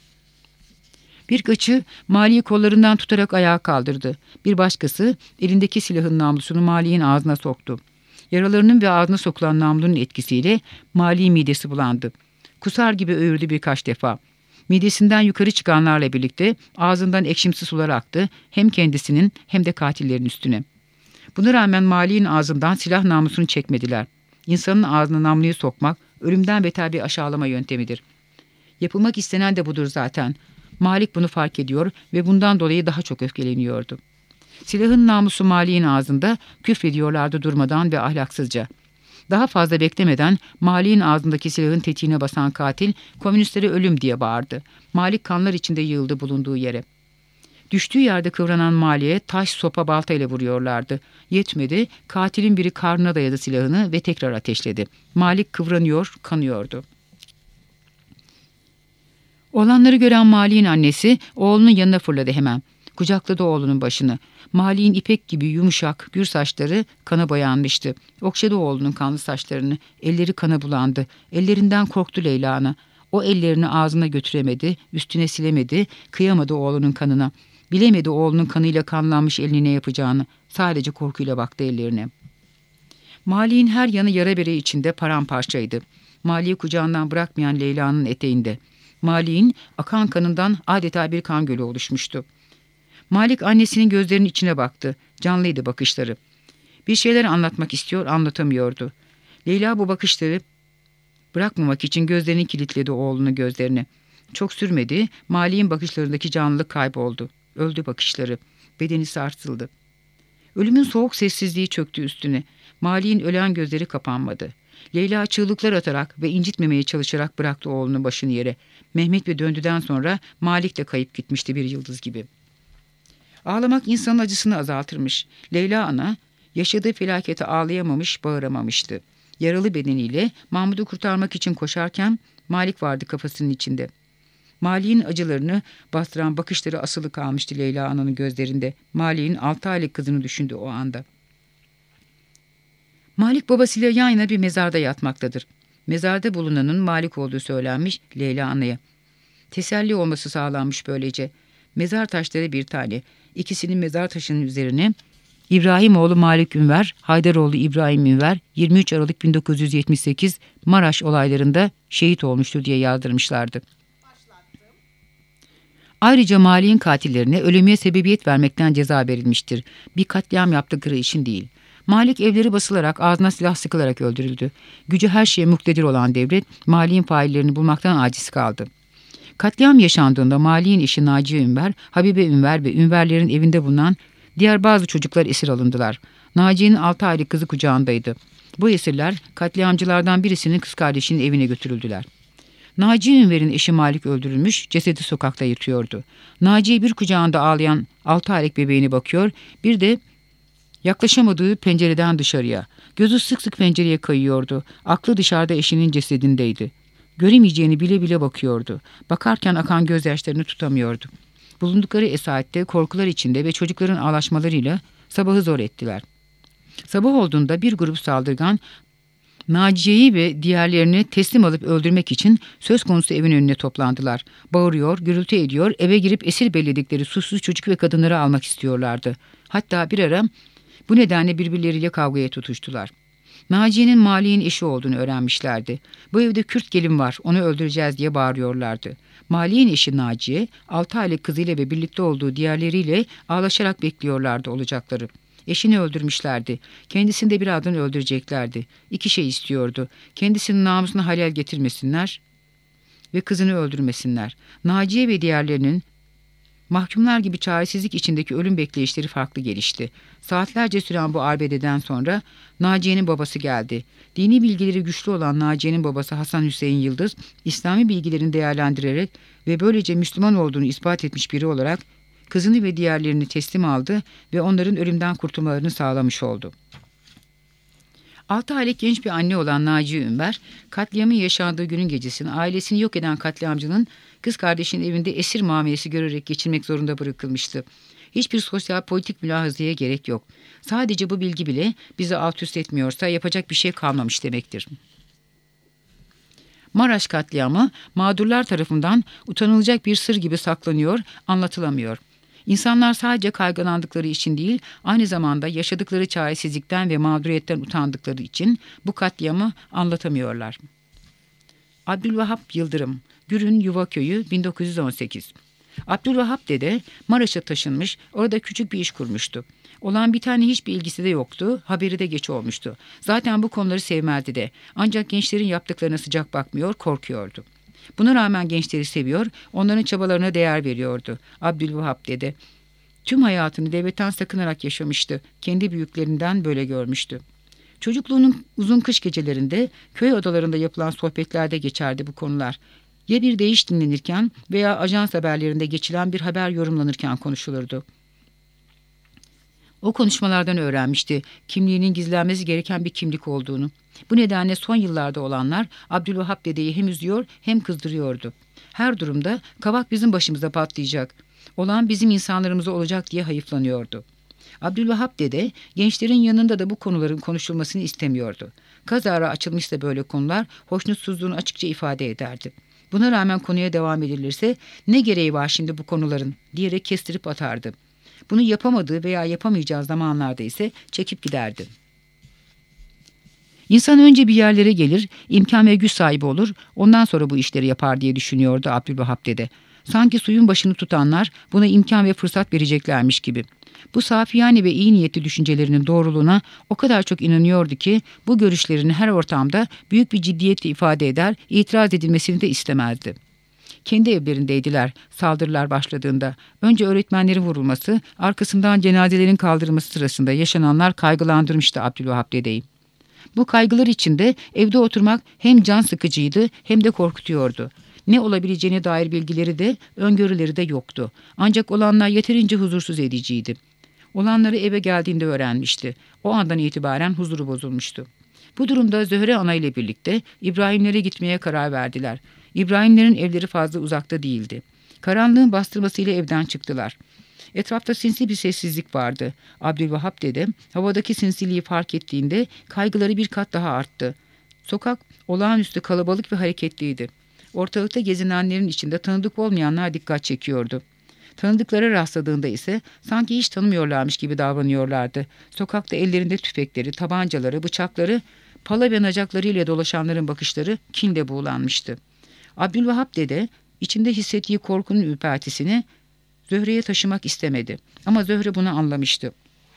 [SPEAKER 1] Birkaçı Malik'i kollarından tutarak ayağa kaldırdı. Bir başkası elindeki silahın namlusunu Malik'in ağzına soktu. Yaralarının ve ağzına sokulan namlunun etkisiyle Malik'in midesi bulandı. Kusar gibi öğürdü birkaç defa. Midesinden yukarı çıkanlarla birlikte ağzından ekşimsi sular aktı, hem kendisinin hem de katillerin üstüne. Buna rağmen Malik'in ağzından silah namlusunu çekmediler. İnsanın ağzına namluyu sokmak ölümden beter bir aşağılama yöntemidir. Yapılmak istenen de budur zaten. Malik bunu fark ediyor ve bundan dolayı daha çok öfkeleniyordu. Silahın namusu Malik'in ağzında, küfrediyorlardı durmadan ve ahlaksızca. Daha fazla beklemeden Malik'in ağzındaki silahın tetiğine basan katil komünistlere ölüm diye bağırdı. Malik kanlar içinde yığıldı bulunduğu yere. Düştüğü yerde kıvranan Malik'e taş, sopa, balta ile vuruyorlardı. Yetmedi, katilin biri karnına dayadı silahını ve tekrar ateşledi. Malik kıvranıyor, kanıyordu. Olanları gören Malik'in annesi oğlunun yanına fırladı hemen. Kucakladı oğlunun başını. Malik'in ipek gibi yumuşak, gür saçları kana boyanmıştı. Okşadı oğlunun kanlı saçlarını. Elleri kana bulandı. Ellerinden korktu Leyla ana. O ellerini ağzına götüremedi, üstüne silemedi, kıyamadı oğlunun kanına. Bilemedi oğlunun kanıyla kanlanmış eline ne yapacağını. Sadece korkuyla baktı ellerine. Malik'in her yanı yara bere içinde paramparçaydı. Malik'i kucağından bırakmayan Leyla'nın eteğinde. Malik'in akan kanından adeta bir kan gölü oluşmuştu. Malik annesinin gözlerinin içine baktı. Canlıydı bakışları. Bir şeyler anlatmak istiyor, anlatamıyordu. Leyla bu bakışları bırakmamak için gözlerini kilitledi oğlunun gözlerine. Çok sürmedi, Malik'in bakışlarındaki canlılık kayboldu. Öldü bakışları. Bedeni sarsıldı. Ölümün soğuk sessizliği çöktü üstüne. Malik'in ölen gözleri kapanmadı. Leyla çığlıklar atarak ve incitmemeye çalışarak bıraktı oğlunun başını yere. Mehmet ve döndüden sonra Malik de kayıp gitmişti bir yıldız gibi. Ağlamak insanın acısını azaltırmış. Leyla ana yaşadığı felakete ağlayamamış, bağıramamıştı. Yaralı bedeniyle Mahmud'u kurtarmak için koşarken Malik vardı kafasının içinde. Malik'in acılarını bastıran bakışları asılı kalmıştı Leyla ananın gözlerinde. Malik'in 6 aylık kızını düşündü o anda. Malik babasıyla yan yana bir mezarda yatmaktadır. Mezarda bulunanın Malik olduğu söylenmiş Leyla anaya. Teselli olması sağlanmış böylece. Mezar taşları bir tane. İkisinin mezar taşının üzerine İbrahimoğlu Malik Ünver, Haydaroğlu İbrahim Ünver 23 Aralık 1978 Maraş olaylarında şehit olmuştur diye yazdırmışlardı. Ayrıca Malik'in katillerine ölümüne sebebiyet vermekten ceza verilmiştir. Bir katliam yaptıkları için değil. Malik evleri basılarak, ağzına silah sıkılarak öldürüldü. Gücü her şeye muktedir olan devlet, Malik'in faillerini bulmaktan aciz kaldı. Katliam yaşandığında Malik'in eşi Naciye Ünver, Habibe Ünver ve Ünverlerin evinde bulunan diğer bazı çocuklar esir alındılar. Naciye'nin 6 aylık kızı kucağındaydı. Bu esirler katliamcılardan birisinin kız kardeşinin evine götürüldüler. Naciye Ünver'in eşi Malik öldürülmüş, cesedi sokakta yatıyordu. Naciye bir kucağında ağlayan 6 aylık bebeğine bakıyor, bir de yaklaşamadığı pencereden dışarıya. Gözü sık sık pencereye kayıyordu. Aklı dışarıda eşinin cesedindeydi. Göremeyeceğini bile bile bakıyordu. Bakarken akan gözyaşlarını tutamıyordu. Bulundukları esarette korkular içinde ve çocukların ağlaşmalarıyla sabahı zor ettiler. Sabah olduğunda bir grup saldırgan Naciye'yi ve diğerlerini teslim alıp öldürmek için söz konusu evin önüne toplandılar. Bağırıyor, gürültü ediyor, eve girip esir belledikleri suçsuz çocuk ve kadınları almak istiyorlardı. Hatta bir ara bu nedenle birbirleriyle kavgaya tutuştular. Naciye'nin Malik'in eşi olduğunu öğrenmişlerdi. Bu evde Kürt gelin var, onu öldüreceğiz diye bağırıyorlardı. Malik'in eşi Naciye, 6 aylık kızıyla ve birlikte olduğu diğerleriyle ağlaşarak bekliyorlardı olacakları. Eşini öldürmüşlerdi. Kendisini de birazdan öldüreceklerdi. 2 şey istiyordu. Kendisinin namusuna halel getirmesinler ve kızını öldürmesinler. Naciye ve diğerlerinin mahkumlar gibi çaresizlik içindeki ölüm bekleyişleri farklı gelişti. Saatlerce süren bu arbededen sonra Naciye'nin babası geldi. Dini bilgileri güçlü olan Naciye'nin babası Hasan Hüseyin Yıldız, İslami bilgilerini değerlendirerek ve böylece Müslüman olduğunu ispat etmiş biri olarak kızını ve diğerlerini teslim aldı ve onların ölümden kurtulmalarını sağlamış oldu. 6 aylık genç bir anne olan Naciye Ünver, katliamın yaşandığı günün gecesini ailesini yok eden katliamcının kız kardeşinin evinde esir muamelesi görerek geçirmek zorunda bırakılmıştı. Hiçbir sosyal politik mülahazaya gerek yok. Sadece bu bilgi bile bizi alt üst etmiyorsa yapacak bir şey kalmamış demektir. Maraş katliamı mağdurlar tarafından utanılacak bir sır gibi saklanıyor, anlatılamıyor. İnsanlar sadece kaygılandıkları için değil, aynı zamanda yaşadıkları çaresizlikten ve mağduriyetten utandıkları için bu katliamı anlatamıyorlar. Abdülvahap Yıldırım, Gürün Yuvaköy'ü 1918. Abdülvahap dede Maraş'a taşınmış, orada küçük bir iş kurmuştu. Olan bir tane hiçbir ilgisi de yoktu, haberi de geç olmuştu. Zaten bu konuları sevmezdi de. Ancak gençlerin yaptıklarına sıcak bakmıyor, korkuyordu. Buna rağmen gençleri seviyor, onların çabalarına değer veriyordu. Abdülvahap dede tüm hayatını devletten sakınarak yaşamıştı. Kendi büyüklerinden böyle görmüştü. Çocukluğunun uzun kış gecelerinde köy odalarında yapılan sohbetlerde geçerdi bu konular. Ya bir deyiş dinlenirken veya ajans haberlerinde geçilen bir haber yorumlanırken konuşulurdu. O konuşmalardan öğrenmişti kimliğinin gizlenmesi gereken bir kimlik olduğunu. Bu nedenle son yıllarda olanlar Abdülvahap dedeyi hem üzüyor hem kızdırıyordu. Her durumda kabak bizim başımıza patlayacak, olan bizim insanlarımıza olacak diye hayıflanıyordu. Abdülvahap dede gençlerin yanında da bu konuların konuşulmasını istemiyordu. Kazara açılmışsa böyle konular hoşnutsuzluğunu açıkça ifade ederdi. Buna rağmen konuya devam edilirse ne gereği var şimdi bu konuların diyerek kestirip atardı. Bunu yapamadığı veya yapamayacağı zamanlarda ise çekip giderdi. İnsan önce bir yerlere gelir, imkan ve güç sahibi olur, ondan sonra bu işleri yapar diye düşünüyordu Abdülvahap dede. Sanki suyun başını tutanlar buna imkan ve fırsat vereceklermiş gibi. Bu safiyane ve iyi niyetli düşüncelerinin doğruluğuna o kadar çok inanıyordu ki bu görüşlerini her ortamda büyük bir ciddiyetle ifade eder, itiraz edilmesini de istemezdi. Kendi evlerindeydiler saldırılar başladığında. Önce öğretmenlerin vurulması, arkasından cenazelerin kaldırılması sırasında yaşananlar kaygılandırmıştı Abdülvahap dedeyi. Bu kaygılar içinde evde oturmak hem can sıkıcıydı hem de korkutuyordu. Ne olabileceğine dair bilgileri de öngörüleri de yoktu. Ancak olanlar yeterince huzursuz ediciydi. Olanları eve geldiğinde öğrenmişti. O andan itibaren huzuru bozulmuştu. Bu durumda Zöhre Ana ile birlikte İbrahimlere gitmeye karar verdiler. İbrahimlerin evleri fazla uzakta değildi. Karanlığın bastırmasıyla evden çıktılar. Etrafta sinsi bir sessizlik vardı. Abdülvahap dede havadaki sinsiliği fark ettiğinde kaygıları bir kat daha arttı. Sokak olağanüstü kalabalık ve hareketliydi. Ortalıkta gezinenlerin içinde tanıdık olmayanlar dikkat çekiyordu. Tanıdıklara rastladığında ise sanki hiç tanımıyorlarmış gibi davranıyorlardı. Sokakta ellerinde tüfekleri, tabancaları, bıçakları, pala ve nacaklarıyla dolaşanların bakışları kinle buğulanmıştı. Abdülvahap dede İçinde hissettiği korkunun ürpertisini Zöhre'ye taşımak istemedi. Ama Zöhre bunu anlamıştı.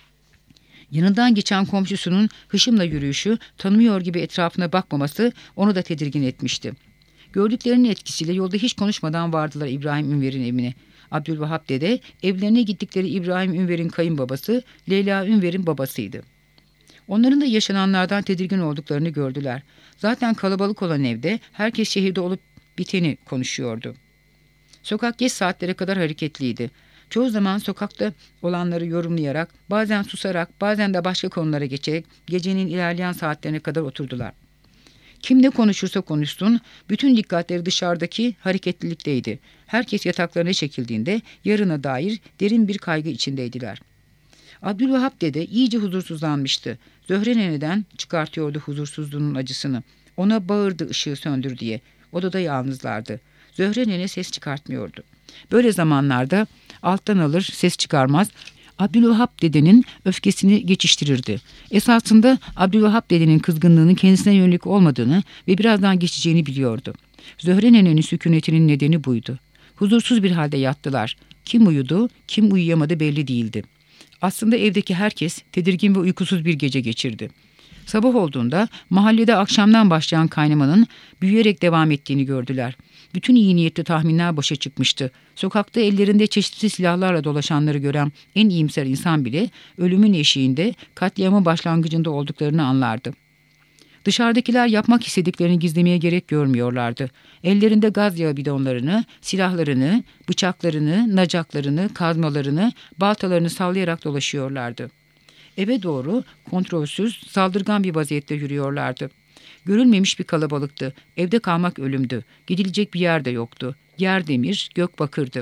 [SPEAKER 1] Yanından geçen komşusunun hışımla yürüyüşü, tanımıyor gibi etrafına bakmaması onu da tedirgin etmişti. Gördüklerinin etkisiyle yolda hiç konuşmadan vardılar İbrahim Ünver'in evine. Abdülvahap dede, evlerine gittikleri İbrahim Ünver'in kayınbabası, Leyla Ünver'in babasıydı. Onların da yaşananlardan tedirgin olduklarını gördüler. Zaten kalabalık olan evde herkes şehirde olup biteni konuşuyordu. Sokak geç saatlere kadar hareketliydi. Çoğu zaman sokakta olanları yorumlayarak, bazen susarak, bazen de başka konulara geçerek gecenin ilerleyen saatlerine kadar oturdular. Kim ne konuşursa konuşsun, bütün dikkatleri dışarıdaki hareketlilikteydi. Herkes yataklarına çekildiğinde yarına dair derin bir kaygı içindeydiler. Abdülvahap dede iyice huzursuzlanmıştı. Zöhre neneden çıkartıyordu huzursuzluğunun acısını. Ona bağırdı ışığı söndür diye. Odada yalnızlardı. Zöhre nene ses çıkartmıyordu. Böyle zamanlarda alttan alır, ses çıkarmaz, Abdülvahap dedenin öfkesini geçiştirirdi. Esasında Abdülvahap dedenin kızgınlığının kendisine yönelik olmadığını ve birazdan geçeceğini biliyordu. Zöhre nenenin sükunetinin nedeni buydu. Huzursuz bir halde yattılar. Kim uyudu, kim uyuyamadı belli değildi. Aslında evdeki herkes tedirgin ve uykusuz bir gece geçirdi. Sabah olduğunda mahallede akşamdan başlayan kaynamanın büyüyerek devam ettiğini gördüler. Bütün iyi niyetli tahminler boşa çıkmıştı. Sokakta ellerinde çeşitli silahlarla dolaşanları gören en iyimser insan bile ölümün eşiğinde, katliamın başlangıcında olduklarını anlardı. Dışarıdakiler yapmak istediklerini gizlemeye gerek görmüyorlardı. Ellerinde gaz yağı bidonlarını, silahlarını, bıçaklarını, nacaklarını, kazmalarını, baltalarını sallayarak dolaşıyorlardı. Eve doğru kontrolsüz, saldırgan bir vaziyette yürüyorlardı. Görülmemiş bir kalabalıktı. Evde kalmak ölümdü. Gidilecek bir yer de yoktu. Yer demir, gök bakırdı.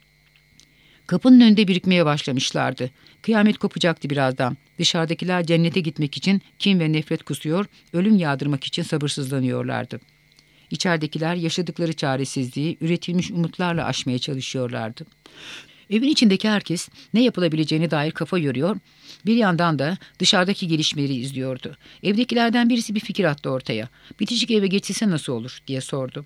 [SPEAKER 1] Kapının önünde birikmeye başlamışlardı. Kıyamet kopacaktı birazdan. Dışarıdakiler cennete gitmek için kin ve nefret kusuyor, ölüm yağdırmak için sabırsızlanıyorlardı. İçeridekiler yaşadıkları çaresizliği üretilmiş umutlarla aşmaya çalışıyorlardı. Evin içindeki herkes ne yapılabileceğine dair kafa yoruyor, bir yandan da dışarıdaki gelişmeleri izliyordu. Evdekilerden birisi bir fikir attı ortaya. Bitişik eve geçilse nasıl olur diye sordu.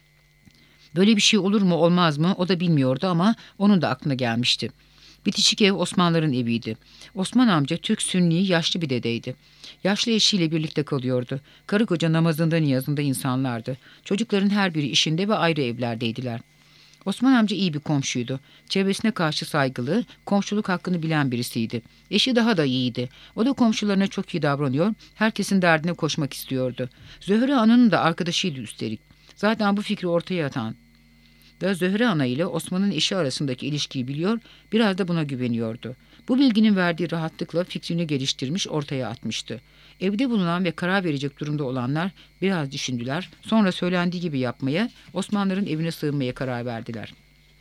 [SPEAKER 1] Böyle bir şey olur mu olmaz mı o da bilmiyordu ama onun da aklına gelmişti. Bitişik ev Osmanlıların eviydi. Osman amca Türk Sünni yaşlı bir dedeydi. Yaşlı eşiyle birlikte kalıyordu. Karı koca namazında niyazında insanlardı. Çocukların her biri işinde ve ayrı evlerdeydiler. Osman amca iyi bir komşuydu. Çevresine karşı saygılı, komşuluk hakkını bilen birisiydi. Eşi daha da iyiydi. O da komşularına çok iyi davranıyor, herkesin derdine koşmak istiyordu. Zöhre Ana'nın da arkadaşıydı üstelik. Zaten bu fikri ortaya atan da Zöhre Ana ile Osman'ın eşi arasındaki ilişkiyi biliyor, biraz da buna güveniyordu. Bu bilginin verdiği rahatlıkla fikrini geliştirmiş, ortaya atmıştı. Evde bulunan ve karar verecek durumda olanlar biraz düşündüler. Sonra söylendiği gibi yapmaya, Osmanlıların evine sığınmaya karar verdiler.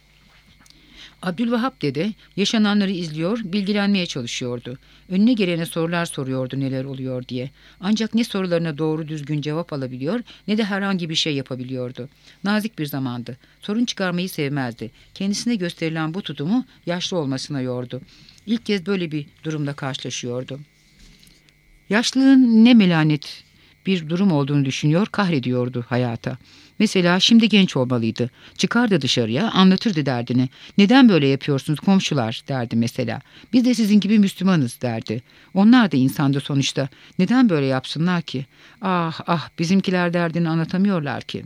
[SPEAKER 1] Abdülvahap dede yaşananları izliyor, bilgilenmeye çalışıyordu. Önüne gelene sorular soruyordu neler oluyor diye. Ancak ne sorularına doğru düzgün cevap alabiliyor ne de herhangi bir şey yapabiliyordu. Nazik bir zamandı. Sorun çıkarmayı sevmezdi. Kendisine gösterilen bu tutumu yaşlı olmasına yordu. İlk kez böyle bir durumla karşılaşıyordu. Yaşlılığın ne melanet bir durum olduğunu düşünüyor, kahrediyordu hayata. Mesela şimdi genç olmalıydı. Çıkardı dışarıya, anlatırdı derdini. Neden böyle yapıyorsunuz komşular derdi mesela. Biz de sizin gibi Müslümanız derdi. Onlar da insandı sonuçta. Neden böyle yapsınlar ki? Ah ah bizimkiler derdini anlatamıyorlar ki.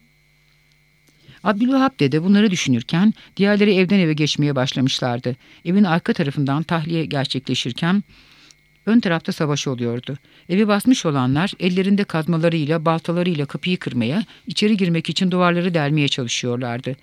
[SPEAKER 1] Abdülvahap dede bunları düşünürken diğerleri evden eve geçmeye başlamışlardı. Evin arka tarafından tahliye gerçekleşirken ön tarafta savaş oluyordu. Evi basmış olanlar ellerinde kazmalarıyla, baltalarıyla kapıyı kırmaya, içeri girmek için duvarları delmeye çalışıyorlardı.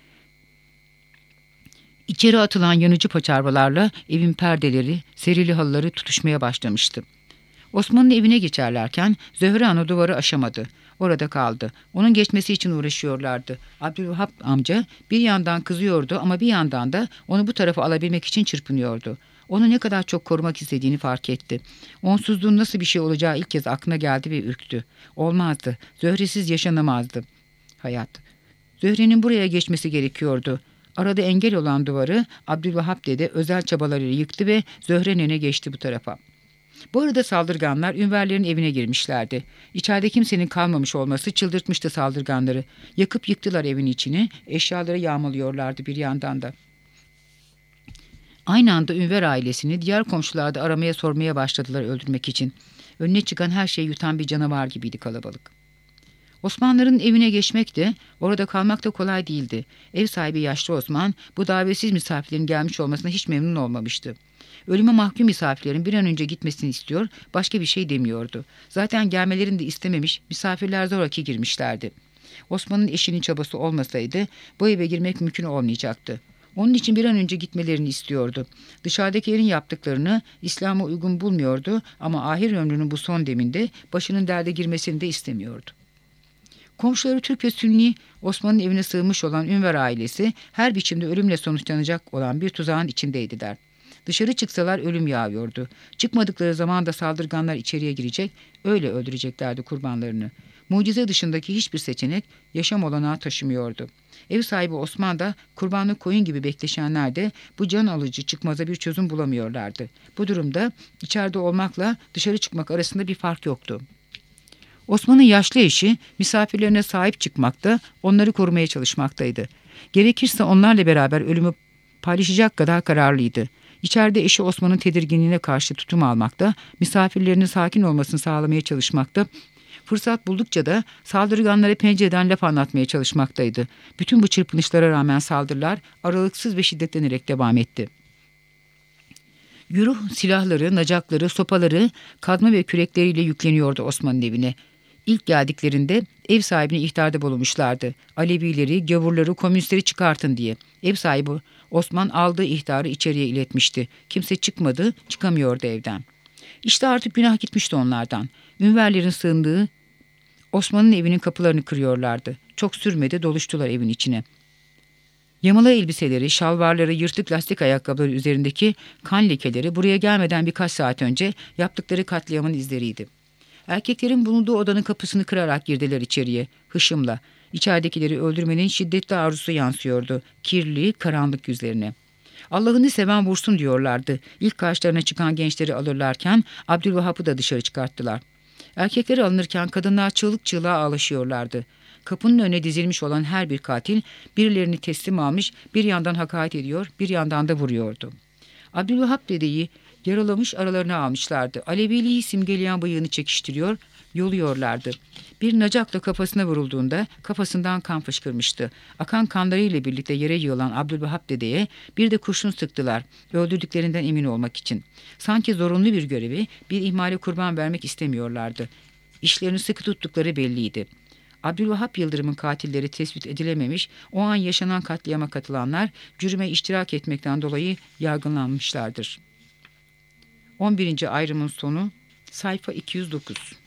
[SPEAKER 1] İçeri atılan yanıcı paçavralarla evin perdeleri, serili halıları tutuşmaya başlamıştı. Osman'ın evine geçerlerken Zöhre Ana duvarı aşamadı. Orada kaldı. Onun geçmesi için uğraşıyorlardı. Abdülvahap amca bir yandan kızıyordu ama bir yandan da onu bu tarafa alabilmek için çırpınıyordu. Onu ne kadar çok korumak istediğini fark etti. Onsuzluğun nasıl bir şey olacağı ilk kez aklına geldi ve ürktü. Olmazdı. Zöhresiz yaşanamazdı hayat. Zöhre'nin buraya geçmesi gerekiyordu. Arada engel olan duvarı Abdülvahap dede özel çabalarıyla yıktı ve Zöhre nene geçti bu tarafa. Bu arada saldırganlar Ünverlerin evine girmişlerdi. İçeride kimsenin kalmamış olması çıldırtmıştı saldırganları. Yakıp yıktılar evin içini, eşyaları yağmalıyorlardı bir yandan da. Aynı anda Ünver ailesini diğer komşular da aramaya sormaya başladılar öldürmek için. Önüne çıkan her şeyi yutan bir canavar gibiydi kalabalık. Osmanlıların evine geçmek de, orada kalmak da kolay değildi. Ev sahibi yaşlı Osman, bu davetsiz misafirlerin gelmiş olmasına hiç memnun olmamıştı. Ölüme mahkum misafirlerin bir an önce gitmesini istiyor, başka bir şey demiyordu. Zaten gelmelerini de istememiş, misafirler zoraki girmişlerdi. Osman'ın eşinin çabası olmasaydı, bu eve girmek mümkün olmayacaktı. Onun için bir an önce gitmelerini istiyordu. Dışarıdakilerin yaptıklarını İslam'a uygun bulmuyordu ama ahir ömrünün bu son deminde başının derde girmesini de istemiyordu. Komşuları Türk ve Sünni, Osman'ın evine sığınmış olan Ünver ailesi her biçimde ölümle sonuçlanacak olan bir tuzağın içindeydiler. Dışarı çıksalar ölüm yağıyordu. Çıkmadıkları zaman da saldırganlar içeriye girecek, öyle öldüreceklerdi kurbanlarını. Mucize dışındaki hiçbir seçenek yaşam olanağı taşımıyordu. Ev sahibi Osman da kurbanlık koyun gibi bekleşenler de bu can alıcı çıkmaza bir çözüm bulamıyorlardı. Bu durumda içeride olmakla dışarı çıkmak arasında bir fark yoktu. Osman'ın yaşlı eşi misafirlerine sahip çıkmakta, onları korumaya çalışmaktaydı. Gerekirse onlarla beraber ölümü paylaşacak kadar kararlıydı. İçeride eşi Osman'ın tedirginliğine karşı tutum almakta, misafirlerinin sakin olmasını sağlamaya çalışmakta, fırsat buldukça da saldırganlara pencereden laf anlatmaya çalışmaktaydı. Bütün bu çırpınışlara rağmen saldırılar aralıksız ve şiddetlenerek devam etti. Güruh silahları, nacakları, sopaları, kazma ve kürekleriyle yükleniyordu Osman'ın evine. İlk geldiklerinde ev sahibine ihtarda bulunmuşlardı. Alevileri, gavurları, komünistleri çıkartın diye. Ev sahibi Osman aldığı ihtarı içeriye iletmişti. Kimse çıkmadı, çıkamıyordu evden. İşte artık günah gitmişti onlardan. Ünverlerin sığındığı Osman'ın evinin kapılarını kırıyorlardı. Çok sürmedi, doluştular evin içine. Yamalı elbiseleri, şalvarları, yırtık lastik ayakkabıları üzerindeki kan lekeleri buraya gelmeden birkaç saat önce yaptıkları katliamın izleriydi. Erkeklerin bulunduğu odanın kapısını kırarak girdiler içeriye, hışımla. İçeridekileri öldürmenin şiddetli arzusu yansıyordu, kirli, karanlık yüzlerine. Allah'ını seven vursun diyorlardı. İlk karşılarına çıkan gençleri alırlarken Abdülvahap'ı da dışarı çıkarttılar. Erkekleri alınırken kadınlar çığlık çığlığa ağlaşıyorlardı. Kapının önüne dizilmiş olan her bir katil birilerini teslim almış, bir yandan hakaret ediyor, bir yandan da vuruyordu. Abdülvahap dedeyi yaralamış, aralarına almışlardı. Aleviliği simgeleyen bıyığını çekiştiriyor, yoluyorlardı. Bir nacakla kafasına vurulduğunda kafasından kan fışkırmıştı. Akan kanlarıyla birlikte yere yığılan Abdülvahap dedeye bir de kurşun sıktılar, öldürdüklerinden emin olmak için. Sanki zorunlu bir görevi, bir ihmale kurban vermek istemiyorlardı. İşlerini sıkı tuttukları belliydi. Abdülvahap Yıldırım'ın katilleri tespit edilememiş, o an yaşanan katliama katılanlar cürüme iştirak etmekten dolayı yargılanmışlardır. 11. ayrımın sonu, sayfa 209.